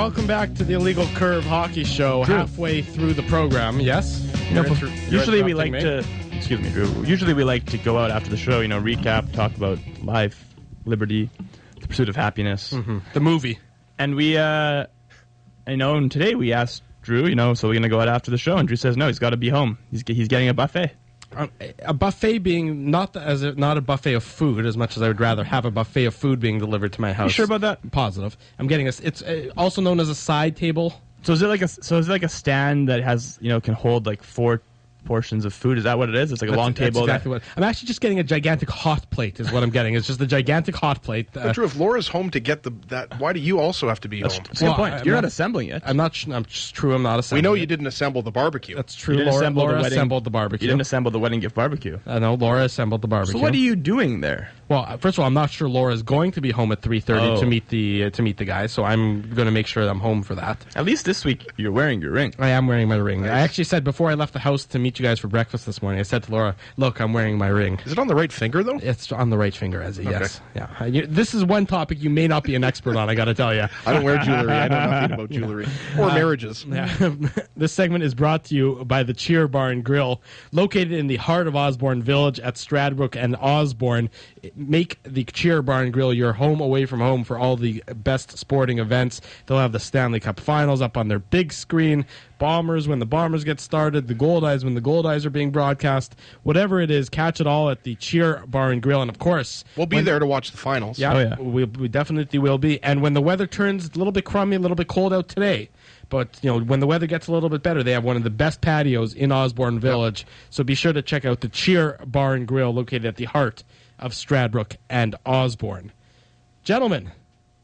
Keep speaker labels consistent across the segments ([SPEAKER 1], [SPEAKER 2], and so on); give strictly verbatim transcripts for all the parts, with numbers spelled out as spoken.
[SPEAKER 1] welcome back to the Illegal Curve Hockey Show. Drew. Halfway through the program, yes.
[SPEAKER 2] You know, inter- usually we like me. to. Excuse me, Drew. Usually we like to go out after the show. You know, recap, talk about life, liberty, the pursuit of happiness,
[SPEAKER 1] mm-hmm. the movie,
[SPEAKER 2] and we. Uh, I know. And today we asked Drew. You know, so we're gonna go out after the show, and Drew says no. He's got to be home. He's he's getting a buffet.
[SPEAKER 1] Um, a buffet being not the, as a, not a buffet of food as much as I would rather have a buffet of food being delivered to my house.
[SPEAKER 2] You sure about that?
[SPEAKER 1] Positive. I'm getting a. It's uh, also known as a side table.
[SPEAKER 2] So is it like a so is it like a stand that has you know can hold like four portions of food? Is that what it is? It's like a
[SPEAKER 1] that's,
[SPEAKER 2] long table.
[SPEAKER 1] That's exactly that, what I'm actually just getting a gigantic hot plate. Is what I'm getting. It's just a gigantic hot plate. Uh,
[SPEAKER 3] but Drew, if Laura's home to get the that, why do you also have to be
[SPEAKER 2] that's,
[SPEAKER 3] home?
[SPEAKER 2] That's a well, good point. I'm You're not, not assembling it.
[SPEAKER 1] I'm not. I'm just true. I'm not assembling.
[SPEAKER 3] We know
[SPEAKER 1] it.
[SPEAKER 3] you didn't assemble the barbecue.
[SPEAKER 1] That's true. Laura, assemble Laura the wedding, assembled the barbecue.
[SPEAKER 2] You didn't assemble the wedding gift barbecue.
[SPEAKER 1] I uh, know Laura assembled the barbecue.
[SPEAKER 2] So what are you doing there?
[SPEAKER 1] Well, first of all, I'm not sure Laura's going to be home at three thirty oh. to meet the uh, to meet the guys, so I'm going to make sure that I'm home for that.
[SPEAKER 2] At least this week you're wearing your ring.
[SPEAKER 1] I am wearing my ring. Nice. I actually said before I left the house to meet you guys for breakfast this morning, I said to Laura, "Look, I'm wearing my ring."
[SPEAKER 3] Is it on the right finger though?
[SPEAKER 1] It's on the right finger, Ezzy. Okay. Yes. Yeah. You, this is one topic you may not be an expert on. I got to tell you.
[SPEAKER 3] I don't wear jewelry. I know nothing about jewelry or uh, marriages.
[SPEAKER 1] Yeah. This segment is brought to you by the Cheer Bar and Grill, located in the heart of Osborne Village at Stradbrook and Osborne. Make the Cheer Bar and Grill your home away from home for all the best sporting events. They'll have the Stanley Cup Finals up on their big screen, Bombers when the Bombers get started, the Gold Eyes when the Gold Eyes are being broadcast. Whatever it is, catch it all at the Cheer Bar and Grill. And of course,
[SPEAKER 3] we'll be when, there to watch the finals.
[SPEAKER 1] Yeah,
[SPEAKER 2] oh, yeah.
[SPEAKER 1] We, we definitely will be. And when the weather turns a little bit crummy, a little bit cold out today, but you know when the weather gets a little bit better, they have one of the best patios in Osborne Village. Yep. So be sure to check out the Cheer Bar and Grill, located at the heart of Stradbrook and Osborne. Gentlemen,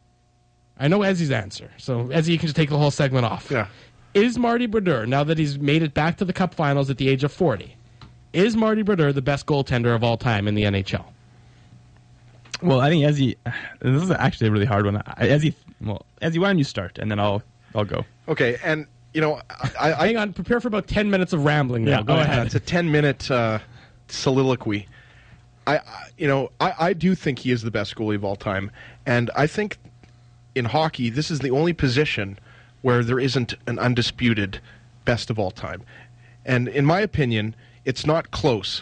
[SPEAKER 1] I know Ezzy's answer, so Ezzy, you can just take the whole segment off.
[SPEAKER 3] Yeah.
[SPEAKER 1] Is Marty Brodeur, now that he's made it back to the Cup Finals at the age of forty, is Marty Brodeur the best goaltender of all time in the N H L?
[SPEAKER 2] Well, I think Ezzy, this is actually a really hard one. Ezzy, well, Ezzy, why don't you start, and then I'll I'll go.
[SPEAKER 3] Okay, and you know, I, I
[SPEAKER 1] hang on, prepare for about ten minutes of rambling. Now, yeah, go ahead.
[SPEAKER 3] It's a ten-minute uh, soliloquy. I, I, you know, I, I do think he is the best goalie of all time, and I think in hockey, this is the only position where there isn't an undisputed best of all time. And in my opinion, it's not close.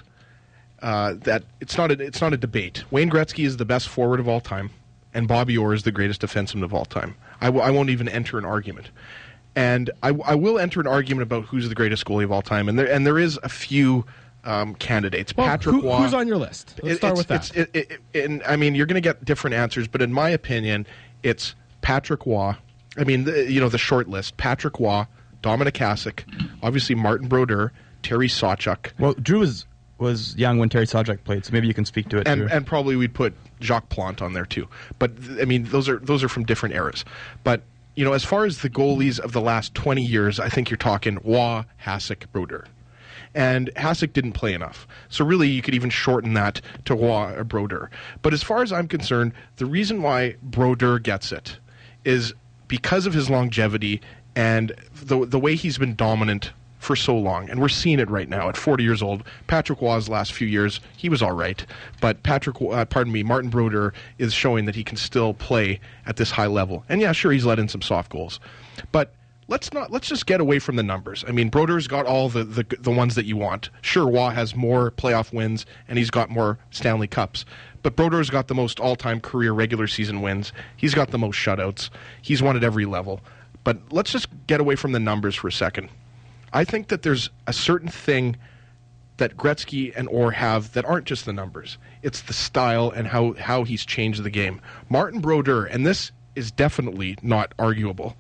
[SPEAKER 3] Uh, that it's not a, it's not a debate. Wayne Gretzky is the best forward of all time, and Bobby Orr is the greatest defenseman of all time. I, w- I won't even enter an argument. And I, I will enter an argument about who's the greatest goalie of all time, and there and there is a few um, candidates.
[SPEAKER 1] Well,
[SPEAKER 3] Patrick
[SPEAKER 1] who,
[SPEAKER 3] Waugh.
[SPEAKER 1] Who's on your list? Let's
[SPEAKER 3] it,
[SPEAKER 1] start with that.
[SPEAKER 3] It's, it, it, it, and, I mean, you're going to get different answers, but in my opinion, it's Patrick Waugh. I mean, the, you know, the short list: Patrick Waugh, Dominic Hasek, obviously Martin Brodeur, Terry Sawchuk.
[SPEAKER 2] Well, Drew was was young when Terry Sawchuk played, so maybe you can speak to it.
[SPEAKER 3] And
[SPEAKER 2] Drew.
[SPEAKER 3] and probably we'd put Jacques Plante on there too. But I mean, those are those are from different eras. But you know, as far as the goalies of the last twenty years, I think you're talking Waugh, Hasek, Brodeur. And Hasek didn't play enough. So really, you could even shorten that to Waugh or Brodeur. But as far as I'm concerned, the reason why Brodeur gets it is because of his longevity and the the way he's been dominant for so long. And we're seeing it right now at forty years old. Patrick Waugh's last few years, he was all right. But Patrick, uh, pardon me, Martin Brodeur is showing that he can still play at this high level. And yeah, sure, he's let in some soft goals. But let's not let's just get away from the numbers. I mean, Brodeur's got all the, the, the ones that you want. Sure, Waugh has more playoff wins, and he's got more Stanley Cups. But Brodeur's got the most all-time career regular season wins. He's got the most shutouts. He's won at every level. But let's just get away from the numbers for a second. I think that there's a certain thing that Gretzky and Orr have that aren't just the numbers. It's the style and how, how he's changed the game. Martin Brodeur, and this is definitely not arguable,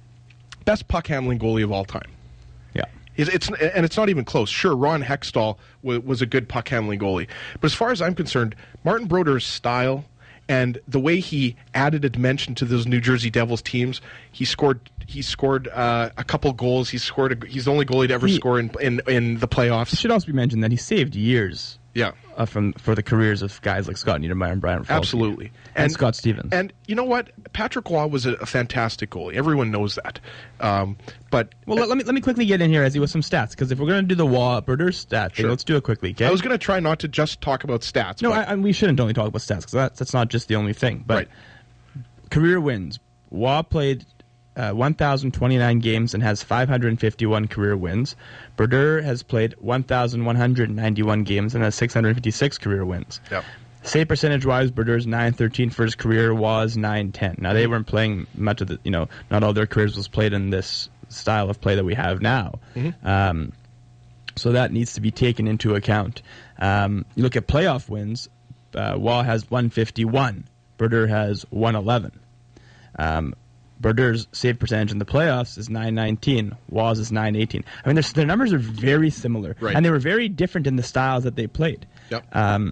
[SPEAKER 3] best puck-handling goalie of all time.
[SPEAKER 2] Yeah.
[SPEAKER 3] It's, it's and it's not even close. Sure, Ron Hextall w- was a good puck-handling goalie. But as far as I'm concerned, Martin Brodeur's style and the way he added a dimension to those New Jersey Devils teams, he scored he scored uh, a couple goals. He scored. A, he's the only goalie to ever he, score in, in in the playoffs.
[SPEAKER 2] It should also be mentioned that he saved years.
[SPEAKER 3] Yeah,
[SPEAKER 2] uh, from for the careers of guys like Scott Niedermayer and Brian Rafalski.
[SPEAKER 3] Absolutely,
[SPEAKER 2] and, and Scott Stevens.
[SPEAKER 3] And you know what? Patrick Waugh was a, a fantastic goalie. Everyone knows that. Um, but
[SPEAKER 2] well, uh, let me let me quickly get in here, Ezzy, with some stats, because if we're going to do the Waugh Brodeur stat thing,
[SPEAKER 3] sure.
[SPEAKER 2] let's do it quickly. Okay?
[SPEAKER 3] I was going to try not to just talk about stats.
[SPEAKER 2] No,
[SPEAKER 3] but
[SPEAKER 2] I, I, we shouldn't only talk about stats, because that's that's not just the only thing. But
[SPEAKER 3] right.
[SPEAKER 2] career wins. Waugh played uh, one thousand twenty-nine games and has five hundred fifty-one career wins. Brodeur has played one thousand one hundred ninety-one games and has six hundred fifty-six career wins.
[SPEAKER 3] Yep.
[SPEAKER 2] Save percentage-wise, Brodeur's nine thirteen for his career, was nine ten. Now, they weren't playing much of the, you know, not all their careers was played in this style of play that we have now. Mm-hmm. Um, so that needs to be taken into account. Um, you look at playoff wins, uh, Waugh has one fifty-one. Brodeur has one eleven. Um, Brodeur's save percentage in the playoffs is nine nineteen. Waugh's is nine eighteen. I mean, their numbers are very similar.
[SPEAKER 3] Right.
[SPEAKER 2] And they were very different in the styles that they played.
[SPEAKER 3] Yep.
[SPEAKER 2] Um,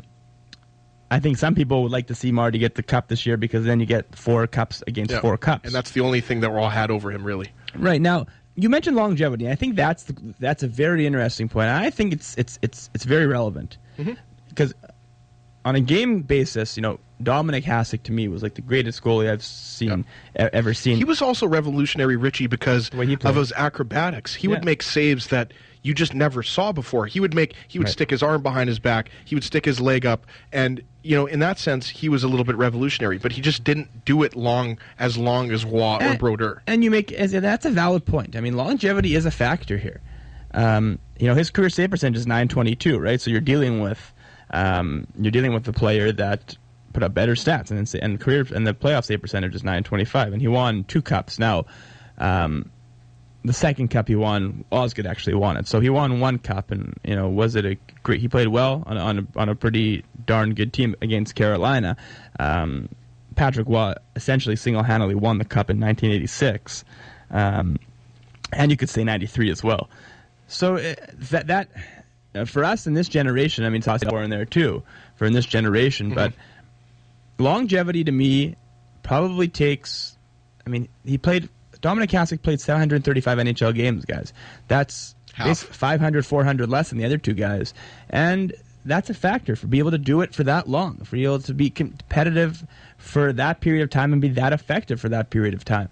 [SPEAKER 2] I think some people would like to see Marty get the cup this year because then you get four cups against
[SPEAKER 3] yep.
[SPEAKER 2] four cups.
[SPEAKER 3] And that's the only thing that we're all had over him, really.
[SPEAKER 2] Right. Now, you mentioned longevity. I think that's the, that's a very interesting point. I think it's it's it's it's very relevant. Mm-hmm. Because on a game basis, you know, Dominic Hasek to me was like the greatest goalie I've seen yep. e- ever seen.
[SPEAKER 3] He was also revolutionary, Richie, because of his acrobatics. He yeah. would make saves that you just never saw before. He would make he would right. stick his arm behind his back, he would stick his leg up, and you know, in that sense, he was a little bit revolutionary, but he just didn't do it long as long as Waugh or Brodeur.
[SPEAKER 2] And you make that's a valid point. I mean, longevity is a factor here. Um, you know, his career save percentage is nine twenty-two, right? So you're dealing with um, you're dealing with a player that put up better stats, and and career and the playoff save percentage is nine twenty-five, and he won two cups. Now, um, the second cup he won, Osgood actually won it, so he won one cup, and you know, was it a great? He played well on on a, on a pretty darn good team against Carolina. Um, Patrick Waugh essentially single-handedly won the cup in nineteen eighty-six, um, and you could say ninety-three as well. So uh, that that uh, for us in this generation, I mean, Toss were in there too for in this generation, mm-hmm. but longevity to me probably takes. I mean, he played. Dominic Hasek played seven hundred thirty-five N H L games, guys. That's five hundred, four hundred less than the other two guys. And that's a factor for being able to do it for that long, for being able to be competitive for that period of time and be that effective for that period of time.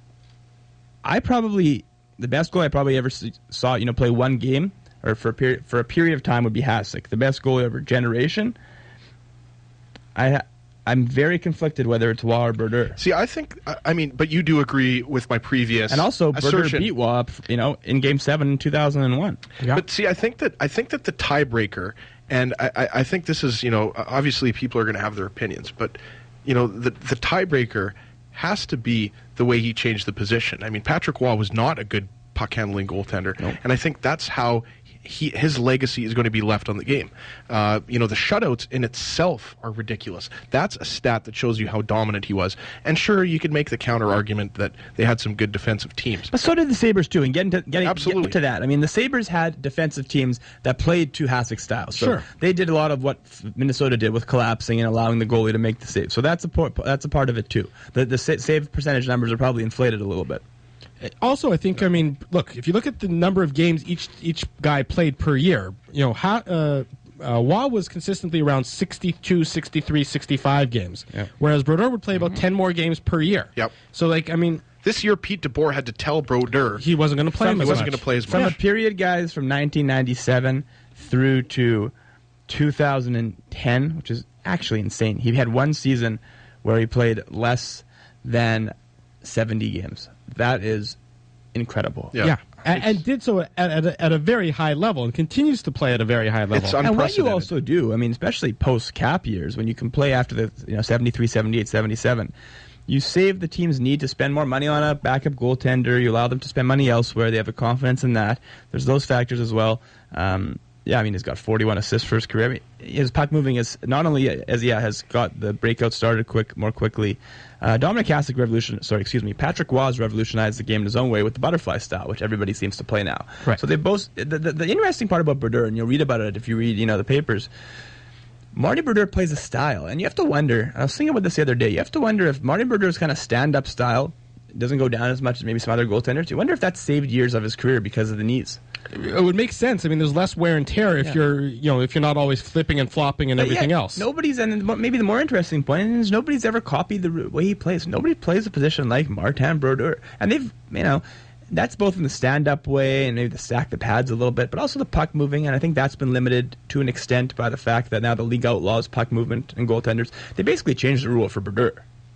[SPEAKER 2] I probably, the best goal I probably ever saw, you know, play one game or for a period, for a period of time would be Hasek. The best goalie of our generation. I I'm very conflicted whether it's Waugh or Brodeur.
[SPEAKER 3] See, I think, I mean, but you do agree with my previous
[SPEAKER 2] and also
[SPEAKER 3] assertion.
[SPEAKER 2] Brodeur beat Waugh, you know, in Game Seven in two thousand one.
[SPEAKER 3] Yeah. But see, I think that I think that the tiebreaker, and I, I think this is, you know, obviously people are going to have their opinions, but you know, the the tiebreaker has to be the way he changed the position. I mean, Patrick Waugh was not a good puck handling goaltender, nope. and I think that's how. He, his legacy is going to be left on the game. Uh, you know, the shutouts in itself are ridiculous. That's a stat that shows you how dominant he was. And sure, you could make the counter argument that they had some good defensive teams.
[SPEAKER 2] But so did the Sabres too. And getting to, getting, Absolutely. Getting to that, I mean, the Sabres had defensive teams that played to Hasek's style. So
[SPEAKER 1] sure.
[SPEAKER 2] they did a lot of what Minnesota did with collapsing and allowing the goalie to make the save. So that's a part, that's a part of it too. The, the save percentage numbers are probably inflated a little bit.
[SPEAKER 1] Also, I think, I mean, look, if you look at the number of games each each guy played per year, you know, how, uh, uh, Waugh was consistently around sixty-two, sixty-three, sixty-five games, yeah. whereas Brodeur would play about mm-hmm. ten more games per year.
[SPEAKER 3] Yep.
[SPEAKER 1] So, like, I mean...
[SPEAKER 3] This year, Pete DeBoer had to tell Brodeur
[SPEAKER 1] he wasn't going to play
[SPEAKER 3] He wasn't going to play as much.
[SPEAKER 2] From a period, guys, from nineteen ninety-seven through to two thousand ten, which is actually insane. He had one season where he played less than seventy games. That is incredible.
[SPEAKER 1] Yeah, yeah. And, and did so at, at, a, at a very high level and continues to play at a very high level.
[SPEAKER 3] It's unprecedented.
[SPEAKER 2] And what you also do, I mean, especially post-cap years, when you can play after the you know seventy-three, seventy-eight, seventy-seven, you save the team's need to spend more money on a backup goaltender. You allow them to spend money elsewhere. They have a confidence in that. There's those factors as well. Um, yeah, I mean, he's got forty-one assists for his career. I mean, his puck moving is not only as yeah has got the breakout started quick more quickly. Uh, Dominic Hasek revolution, sorry, excuse me, Patrick Waugh revolutionized the game in his own way with the butterfly style, which everybody seems to play now.
[SPEAKER 1] Right.
[SPEAKER 2] So they both. The, the, the interesting part about Brodeur, and you'll read about it if you read you know the papers. Marty Brodeur plays a style, and you have to wonder. I was thinking about this the other day. You have to wonder if Marty Brodeur's kind of stand-up style doesn't go down as much as maybe some other goaltenders. You wonder if that saved years of his career because of the knees.
[SPEAKER 1] It would make sense. I mean, there's less wear and tear if yeah. you're, you know, if you're not always flipping and flopping and but everything
[SPEAKER 2] yeah,
[SPEAKER 1] else.
[SPEAKER 2] Nobody's, and maybe the more interesting point is nobody's ever copied the way he plays. Nobody plays a position like Martin Brodeur, and they've, you know, that's both in the stand-up way and maybe the stack the pads a little bit, but also the puck moving, and I think that's been limited to an extent by the fact that now the league outlaws puck movement and goaltenders. They basically changed the rule for Brodeur.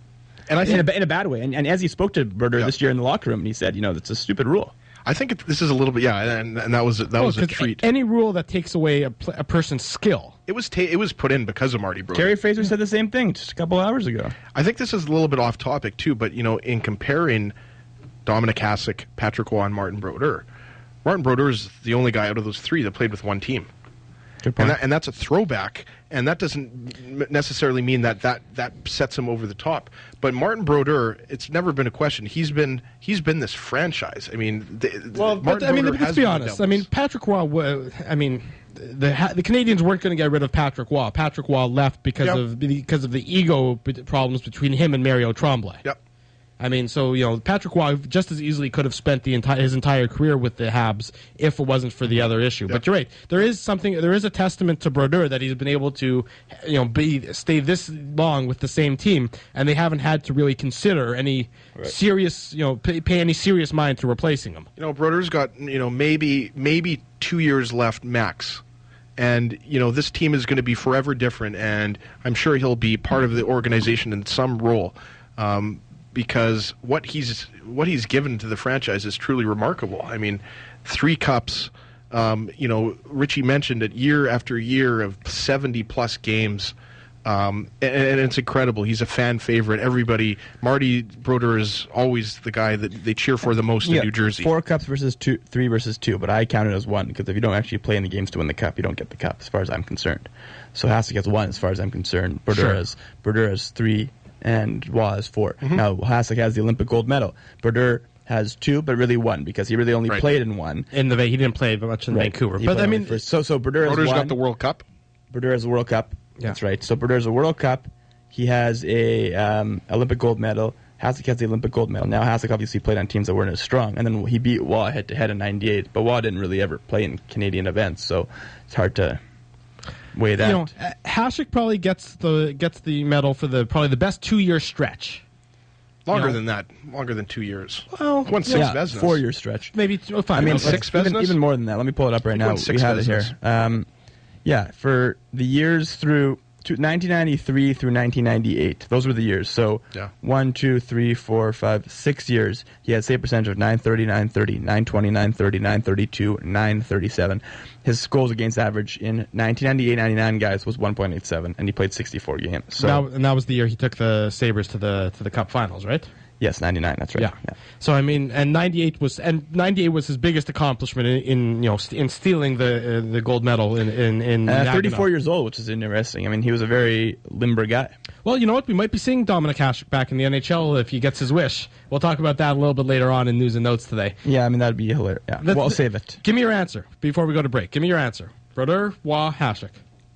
[SPEAKER 3] And I
[SPEAKER 2] in,
[SPEAKER 3] think,
[SPEAKER 2] a, in a bad way. And, and as he spoke to Brodeur
[SPEAKER 3] Yeah.
[SPEAKER 2] this year in the locker room, and he said, you know, that's a stupid rule.
[SPEAKER 3] I think it, this is a little bit, yeah, and, and that was that
[SPEAKER 1] Well,
[SPEAKER 3] was a
[SPEAKER 1] 'cause
[SPEAKER 3] treat.
[SPEAKER 1] Any rule that takes away a, pl- a person's skill.
[SPEAKER 3] It was ta- it was put in because of Marty Brodeur.
[SPEAKER 2] Kerry Fraser said the same thing just a couple hours ago.
[SPEAKER 3] I think this is a little bit off topic too, but you know, in comparing Dominic Hasek, Patrick Waugh, and Martin Brodeur, Martin Brodeur is the only guy out of those three that played with one team.
[SPEAKER 2] Good point.
[SPEAKER 3] And, that, and that's a throwback, and that doesn't m- necessarily mean that, that that sets him over the top. But Martin Brodeur, it's never been a question. He's been he's been this franchise. I mean, the,
[SPEAKER 1] Well,
[SPEAKER 3] Martin
[SPEAKER 1] but, I mean,
[SPEAKER 3] Brodeur
[SPEAKER 1] let's
[SPEAKER 3] has
[SPEAKER 1] be
[SPEAKER 3] been the
[SPEAKER 1] honest. I
[SPEAKER 3] Devils.
[SPEAKER 1] mean, Patrick Waugh. wa- I mean, the ha- the Canadians weren't going to get rid of Patrick Waugh. Patrick Waugh left because
[SPEAKER 3] Yep.
[SPEAKER 1] of because of the ego b- problems between him and Mario Tremblay.
[SPEAKER 3] Yep.
[SPEAKER 1] I mean, so you know, Patrick Waugh just as easily could have spent the entire his entire career with the Habs if it wasn't for the other issue. But you're right. There is something. There is a testament to Brodeur that he's been able to, you know, be stay this long with the same team, and they haven't had to really consider any serious, you know, pay, pay any serious mind to replacing him.
[SPEAKER 3] You know, Brodeur's got, you know, maybe maybe two years left max. And, you know, this team is going to be forever different, and I'm sure he'll be part of the organization in some role. Um, because what he's what he's given to the franchise is truly remarkable. I mean, three cups, um, you know, Richie mentioned it, year after year of seventy-plus games. Um, and, and it's incredible. He's a fan favorite. Everybody, Marty Brodeur is always the guy that they cheer for the most in
[SPEAKER 2] Yeah,
[SPEAKER 3] New Jersey.
[SPEAKER 2] Four cups versus two, three versus two, but I count it as one because if you don't actually play in the games to win the cup, you don't get the cup, as far as I'm concerned. So Hasek has one, as far as I'm concerned. Brodeur
[SPEAKER 1] Sure.
[SPEAKER 2] has Brodeur has three, and Waugh has four.
[SPEAKER 3] Mm-hmm.
[SPEAKER 2] Now Hasek has the Olympic gold medal. Brodeur has two, but really one because he really only
[SPEAKER 3] Right.
[SPEAKER 2] played in one.
[SPEAKER 1] In the he didn't play much in
[SPEAKER 2] Right.
[SPEAKER 1] Vancouver,
[SPEAKER 2] He
[SPEAKER 1] but
[SPEAKER 2] played
[SPEAKER 1] I
[SPEAKER 2] only
[SPEAKER 1] mean,
[SPEAKER 2] for- so so Brodeur has
[SPEAKER 3] Brodeur's
[SPEAKER 2] one.
[SPEAKER 3] got the World Cup.
[SPEAKER 2] Brodeur has a World Cup.
[SPEAKER 1] Yeah.
[SPEAKER 2] That's right. So Brodeur has a World Cup. He has a um, Olympic gold medal. Hasek has the Olympic gold medal. Now Hasek obviously played on teams that weren't as strong, and then he beat Waugh head to head in ninety-eight. But Waugh didn't really ever play in Canadian events, so it's hard to weigh that.
[SPEAKER 1] you know, uh, Hasek probably gets the gets the medal for the probably the best two year stretch.
[SPEAKER 3] Longer
[SPEAKER 1] You know.
[SPEAKER 3] than that. Longer than two years.
[SPEAKER 1] Well,
[SPEAKER 3] Won six
[SPEAKER 2] yeah,
[SPEAKER 3] Vezinas.
[SPEAKER 2] four year stretch.
[SPEAKER 1] Maybe oh, fine.
[SPEAKER 2] I mean,
[SPEAKER 1] let's-
[SPEAKER 3] six
[SPEAKER 2] let's- even,
[SPEAKER 3] Vezinas?
[SPEAKER 2] even more than that. Let me pull it up right
[SPEAKER 3] He
[SPEAKER 2] now.
[SPEAKER 3] won
[SPEAKER 2] We
[SPEAKER 3] six
[SPEAKER 2] have it
[SPEAKER 3] Vezinas.
[SPEAKER 2] here. Um, yeah, for the years through to nineteen ninety-three through nineteen ninety-eight. Those were the years. So
[SPEAKER 3] Yeah.
[SPEAKER 2] one, two, three, four, five, six years. He had save percentage of nine thirty, nine thirty, nine twenty, nine thirty, nine thirty-two, nine thirty-seven. His goals against average in nineteen ninety-eight ninety-nine, guys, was one point eight seven, and he played sixty-four games. So
[SPEAKER 1] now, and that was the year he took the Sabres to the to the Cup Finals, right?
[SPEAKER 2] yes, ninety-nine. That's right.
[SPEAKER 1] Yeah. So I mean, and ninety-eight was and ninety-eight was his biggest accomplishment in, in you know st- in stealing the uh, the gold medal in in, in
[SPEAKER 2] Uh,
[SPEAKER 1] Nagano.
[SPEAKER 2] thirty-four years old, which is interesting. I mean, he was a very limber guy.
[SPEAKER 1] Well, you know what? We might be seeing Dominic Hasek back in the N H L if he gets his wish. We'll talk about that a little bit later on in news and notes today.
[SPEAKER 2] Yeah, I mean, that'd be hilarious. Yeah.
[SPEAKER 1] Let's-
[SPEAKER 2] Well, I'll save it.
[SPEAKER 1] Give me your answer before we go to break. Give me your answer. Brodeur, Waugh, Hasek.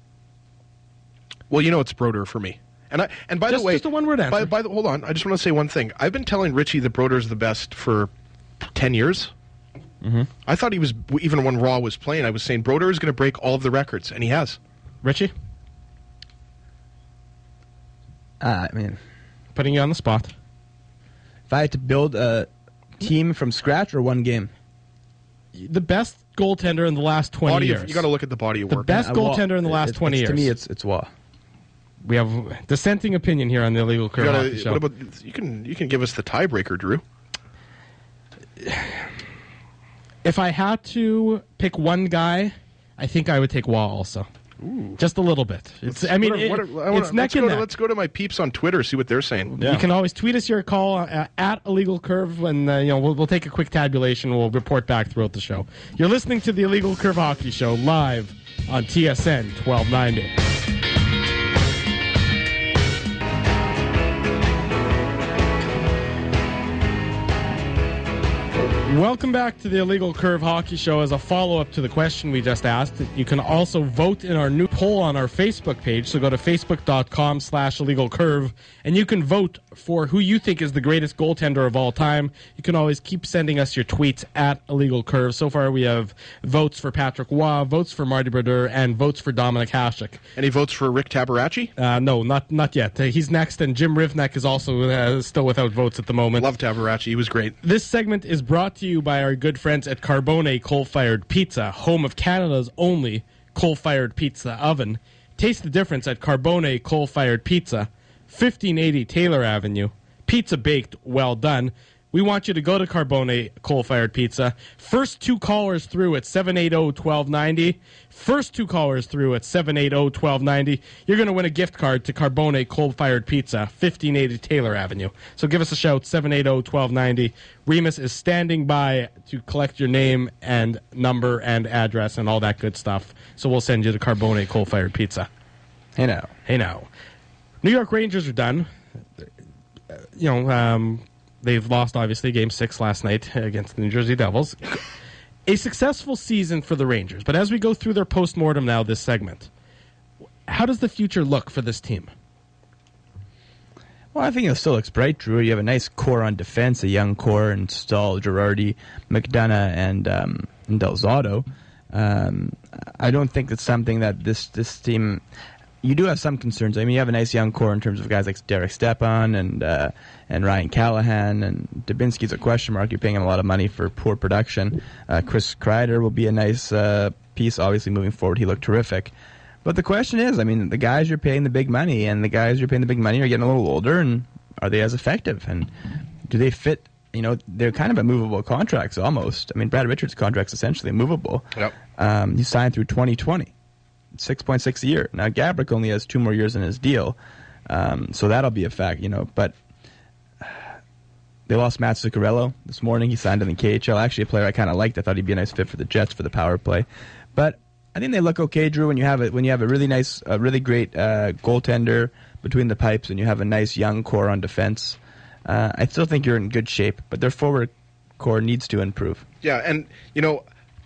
[SPEAKER 3] Well, you know it's Brodeur for me. And I and by
[SPEAKER 1] Just-
[SPEAKER 3] the way,
[SPEAKER 1] just a one-word answer.
[SPEAKER 3] By, by the, hold on, I just want to say one thing. I've been telling Richie that Brodeur's the best for ten years. Mm-hmm. I thought he was even when Raw was playing. I was saying Brodeur is going to break all of the records, and he has.
[SPEAKER 1] Richie,
[SPEAKER 2] Uh, I mean,
[SPEAKER 1] putting you on the spot.
[SPEAKER 2] if I had to build a team from scratch or one game,
[SPEAKER 1] The best goaltender in the last twenty
[SPEAKER 3] Body
[SPEAKER 1] years.
[SPEAKER 3] of, you got to look at the body of
[SPEAKER 1] The
[SPEAKER 3] work.
[SPEAKER 1] best
[SPEAKER 2] Uh, well,
[SPEAKER 1] goaltender in the last
[SPEAKER 2] it-
[SPEAKER 1] twenty
[SPEAKER 2] it's-
[SPEAKER 1] years.
[SPEAKER 2] To me, it's it's Waugh.
[SPEAKER 1] We have dissenting opinion here on the Illegal
[SPEAKER 3] You
[SPEAKER 1] Curve
[SPEAKER 3] gotta-
[SPEAKER 1] Hockey Show.
[SPEAKER 3] what about you can you can give us the tiebreaker, Drew?
[SPEAKER 1] If I had to pick one guy, I think I would take Waugh also. Just a little bit. It's. I mean,
[SPEAKER 3] What are-
[SPEAKER 1] it-
[SPEAKER 3] what are- I wanna-
[SPEAKER 1] it's neck
[SPEAKER 3] let's
[SPEAKER 1] and
[SPEAKER 3] go to,
[SPEAKER 1] neck.
[SPEAKER 3] let's go to my peeps on Twitter, see what they're saying.
[SPEAKER 2] Yeah.
[SPEAKER 1] You can always tweet us your call uh, at Illegal Curve, and uh, you know we'll, we'll take a quick tabulation. We'll report back throughout the show. You're listening to the Illegal Curve Hockey Show live on T S N twelve ninety. Welcome back to the Illegal Curve Hockey Show. As a follow-up to the question we just asked, you can also vote in our new poll on our Facebook page. So go to facebook.com slash illegal curve, and you can vote for who you think is the greatest goaltender of all time. You can always keep sending us your tweets at Illegal Curve. So far, we have votes for Patrick Waugh, votes for Marty Brodeur, and votes for Dominic Hasek.
[SPEAKER 3] Any votes for Rick Tabarachi?
[SPEAKER 1] Uh, no, not not yet. Uh, he's next, and Jim Rivnek is also uh, still without votes at the moment.
[SPEAKER 3] Love Tabarachi. He was great.
[SPEAKER 1] This segment is brought to you by our good friends at Carbone Coal-Fired Pizza, home of Canada's only coal-fired pizza oven. Taste the difference at Carbone Coal-Fired Pizza, fifteen eighty Taylor Avenue, pizza baked, well done. We want you to go to Carbone Coal-Fired Pizza. First two callers through at seven eight zero, one two nine zero. First two callers through at seven eight zero, one two nine zero. You're going to win a gift card to Carbone Coal-Fired Pizza, fifteen eighty Taylor Avenue. So give us a shout, seven eight zero, one two nine zero. Remus is standing by to collect your name and number and address and all that good stuff. So we'll send you to Carbone Coal-Fired Pizza.
[SPEAKER 2] Hey now.
[SPEAKER 1] Hey now. New York Rangers are done. You know, um... They've lost, obviously, Game six last night against the New Jersey Devils. A successful season for the Rangers. But as we go through their postmortem now, this segment, how does the future look for this team?
[SPEAKER 2] Well, I think it still looks bright, Drew. You have a nice core on defense, a young core in Stahl, Girardi, McDonough, and, um, and Del Zotto. Um, I don't think it's something that this, this team... You do have some concerns. I mean, you have a nice young core in terms of guys like Derek Stepan and uh, and Ryan Callahan, and Dubinsky's a question mark. You're paying him a lot of money for poor production. Uh, Chris Kreider will be a nice uh, piece, obviously, moving forward. He looked terrific. But the question is, I mean, the guys you're paying the big money, and the guys you're paying the big money are getting a little older, and are they as effective? And do they fit? You know, they're kind of immovable contracts almost. I mean, Brad Richards' contract's essentially immovable.
[SPEAKER 3] Yep.
[SPEAKER 2] Um, he signed through twenty twenty. six point six a year. Now, Gabrick only has two more years in his deal, um, so that'll be a fact, you know. But they lost Matt Zuccarello this morning. He signed in the K H L. Actually, a player I kind of liked. I thought he'd be a nice fit for the Jets for the power play. But I think they look okay, Drew, when you have a, when you have a really nice, a really great uh, goaltender between the pipes, and you have a nice young core on defense. Uh, I still think you're in good shape, but their forward core needs to improve.
[SPEAKER 3] Yeah, and, you know,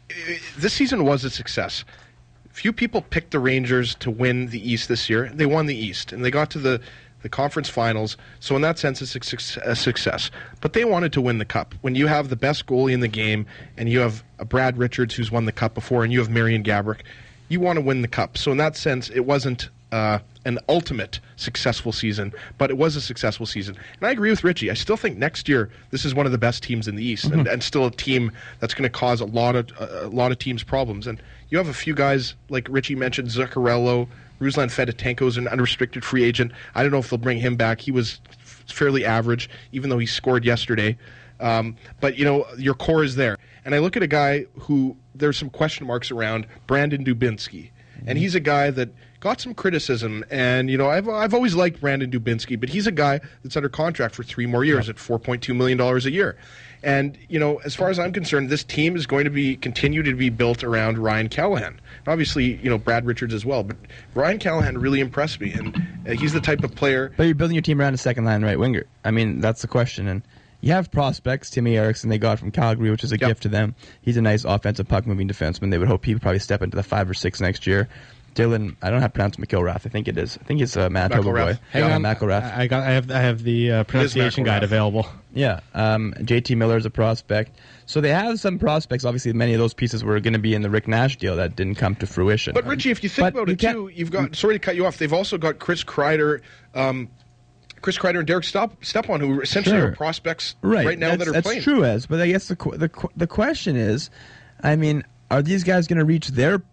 [SPEAKER 3] this season was a success. Few people picked the Rangers to win the East this year. They won the East, and they got to the, the conference finals. So in that sense, it's a success. But they wanted to win the Cup. When you have the best goalie in the game, and you have a Brad Richards who's won the Cup before, and you have Marian Gaborik, you want to win the Cup. So in that sense, it wasn't uh, an ultimate successful season, but it was a successful season. And I agree with Richie. I still think next year this is one of the best teams in the East, mm-hmm. and, and still a team that's going to cause a lot of a lot of teams problems. And you have a few guys, like Richie mentioned, Zuccarello, Ruslan Fedotenko's an unrestricted free agent. I don't know if they'll bring him back. He was fairly average, even though he scored yesterday. Um, but, you know, your core is there. And I look at a guy who there's some question marks around, Brandon Dubinsky. Mm-hmm. And he's a guy that got some criticism. And, you know, I've I've always liked Brandon Dubinsky, but he's a guy that's under contract for three more years yep. at four point two million dollars a year. And, you know, as far as I'm concerned, this team is going to be continue to be built around Ryan Callahan. Obviously, you know, Brad Richards as well. But Ryan Callahan really impressed me, and uh, he's the type of player.
[SPEAKER 2] But you're building your team around a second-line right winger. I mean, that's the question. And you have prospects. Timmy Erickson they got from Calgary, which is a
[SPEAKER 3] yep.
[SPEAKER 2] gift to them. He's a nice offensive puck-moving defenseman. They would hope he would probably step into the five or six next year. Dylan, I don't know how to pronounce McIlrath. I think it is. I think it's a Manitoba boy.
[SPEAKER 1] Hang
[SPEAKER 2] yeah,
[SPEAKER 1] on,
[SPEAKER 2] McIlrath.
[SPEAKER 1] I got. I have. I have the uh, pronunciation guide available.
[SPEAKER 2] Yeah, um, J T Miller is a prospect. So they have some prospects. Obviously, many of those pieces were going to be in the Rick Nash deal that didn't come to fruition.
[SPEAKER 3] But Richie, if you think but about you it too, you've got. Sorry to cut you off. They've also got Chris Kreider. Um, Chris Kreider and Derek Stepan, who essentially
[SPEAKER 2] sure.
[SPEAKER 3] are prospects
[SPEAKER 2] right,
[SPEAKER 3] right now
[SPEAKER 2] that's,
[SPEAKER 3] that are
[SPEAKER 2] that's
[SPEAKER 3] playing.
[SPEAKER 2] That's true, Ez. But I guess the the the question is, I mean, are these guys going to reach their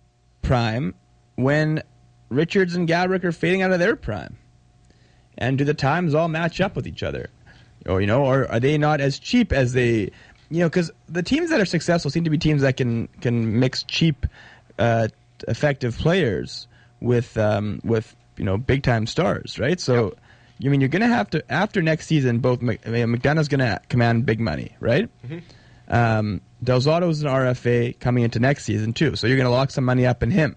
[SPEAKER 2] prime when Richards and Gaborik are fading out of their prime? And do the times all match up with each other? Or, you know, or are they not as cheap as they, you know, because the teams that are successful seem to be teams that can, can mix cheap, uh, effective players with, um, with, you know, big time stars, right? So, yep. I mean, you're going to have to, after next season, both, Mc, I mean, McDonough's going to command big money, right? Mm-hmm. Um, Del Zotto's an R F A coming into next season, too. So you're going to lock some money up in him.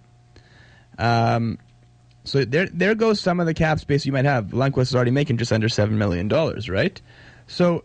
[SPEAKER 2] Um, so there, there goes some of the cap space you might have. Lundqvist is already making just under seven million dollars, right? So,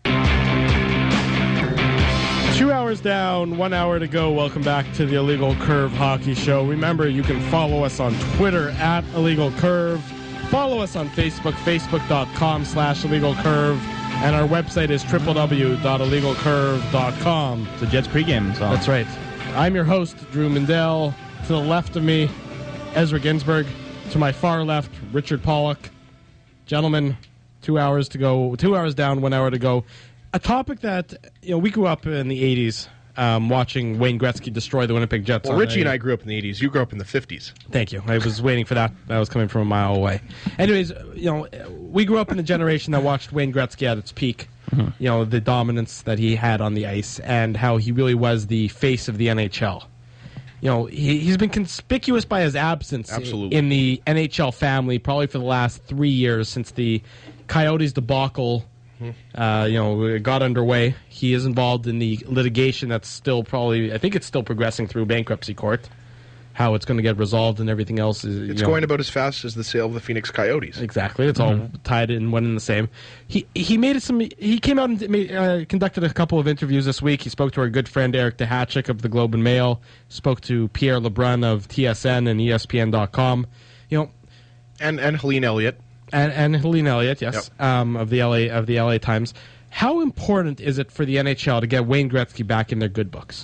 [SPEAKER 1] two hours down, one hour to go. Welcome back to the Illegal Curve Hockey Show. Remember, you can follow us on Twitter at Illegal Curve. Follow us on Facebook, facebook.com slash Illegal Curve. And our website is w w w dot illegal curve dot com.
[SPEAKER 2] It's a Jets pregame song.
[SPEAKER 1] That's right. I'm your host, Drew Mindell. To the left of me, Ezra Ginsburg. To my far left, Richard Pollock. Gentlemen, two hours to go. Two hours down, one hour to go. A topic that, you know, we grew up in the eighties um, watching Wayne Gretzky destroy the Winnipeg Jets.
[SPEAKER 3] Well,
[SPEAKER 1] on
[SPEAKER 3] Richie
[SPEAKER 1] a-
[SPEAKER 3] and I grew up in the eighties. You grew up in the fifties.
[SPEAKER 1] Thank you. I was waiting for that. That was coming from a mile away. Anyways, you know, we grew up in a generation that watched Wayne Gretzky at its peak. Mm-hmm. You know, the dominance that he had on the ice and how he really was the face of the N H L. You know, he, he's been conspicuous by his absence
[SPEAKER 3] Absolutely.
[SPEAKER 1] in the N H L family probably for the last three years since the Coyotes debacle Uh, you know, got underway. He is involved in the litigation that's still probably, I think it's still progressing through bankruptcy court. How it's going to get resolved and everything else is.
[SPEAKER 3] It's
[SPEAKER 1] you know,
[SPEAKER 3] going about as fast as the sale of the Phoenix Coyotes.
[SPEAKER 1] Exactly, it's
[SPEAKER 2] Mm-hmm.
[SPEAKER 1] all tied in one and the same. He he made some. He came out and made, uh, conducted a couple of interviews this week. He spoke to our good friend Eric Dehachik of the Globe and Mail. Spoke to Pierre Lebrun of T S N and E S P N dot com. You know,
[SPEAKER 3] And and Helene Elliott.
[SPEAKER 1] and and Helene Elliott, yes,
[SPEAKER 3] Yep.
[SPEAKER 1] um, of the L A of the L A Times. How important is it for the N H L to get Wayne Gretzky back in their good books?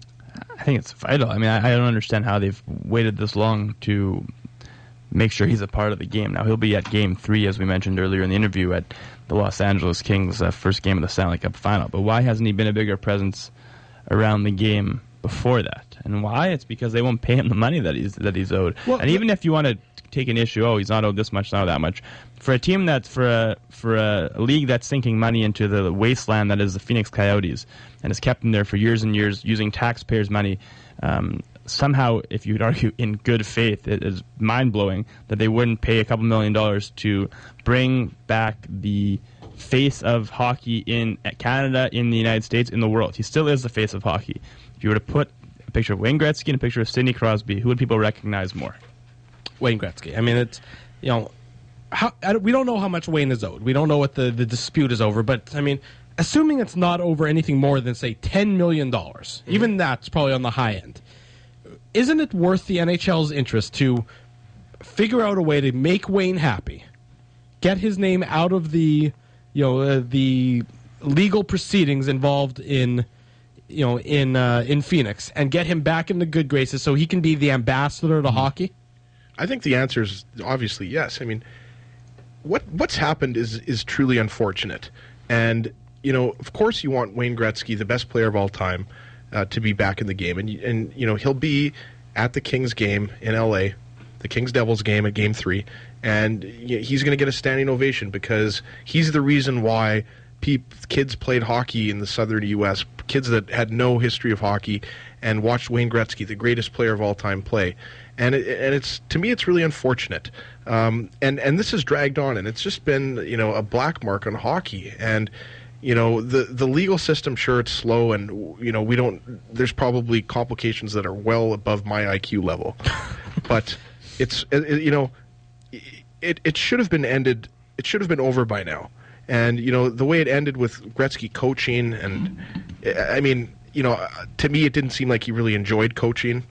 [SPEAKER 2] I think it's vital. I mean, I, I don't understand how they've waited this long to make sure he's a part of the game. Now, he'll be at Game three, as we mentioned earlier in the interview, at the Los Angeles Kings' uh, first game of the Stanley Cup Final. But why hasn't he been a bigger presence around the game before that? And why? It's because they won't pay him the money that he's that he's owed.
[SPEAKER 1] Well,
[SPEAKER 2] and even if you want to take an issue, oh, he's not owed this much, not owed that much. For a team that's for a for a league that's sinking money into the wasteland that is the Phoenix Coyotes and has kept them there for years and years using taxpayers' money, um, somehow, if you'd argue in good faith, it is mind blowing that they wouldn't pay a couple million dollars to bring back the face of hockey in Canada, in the United States, in the world. He still is the face of hockey. If you were to put a picture of Wayne Gretzky and a picture of Sidney Crosby, who would people recognize more?
[SPEAKER 1] Wayne Gretzky. I mean, it's, you know, how, I don't- we don't know how much Wayne is owed. We don't know what the, the dispute is over. But, I mean, assuming it's not over anything more than, say, ten million dollars, mm-hmm. even that's probably on the high end, isn't it worth the N H L's interest to figure out a way to make Wayne happy, get his name out of the, you know, uh, the legal proceedings involved in, you know, in uh, in Phoenix, and get him back in the good graces so he can be the ambassador to mm-hmm. hockey?
[SPEAKER 3] I think the answer is obviously yes. I mean, what what's happened is is truly unfortunate, and you know, of course, you want Wayne Gretzky, the best player of all time, uh, to be back in the game, and and you know he'll be at the Kings game in L A, the Kings Devils game at Game Three, and he's going to get a standing ovation because he's the reason why peop, kids played hockey in the southern U S, kids that had no history of hockey, and watched Wayne Gretzky, the greatest player of all time, play. And it, and it's to me, it's really unfortunate. Um, and and this has dragged on, and it's just been you know a black mark on hockey. And you know the the legal system, sure, it's slow, and you know we don't. There's probably complications that are well above my I Q level, but it's it, you know it it should have been ended. It should have been over by now. And you know the way it ended with Gretzky coaching, and I mean you know to me it didn't seem like he really enjoyed coaching.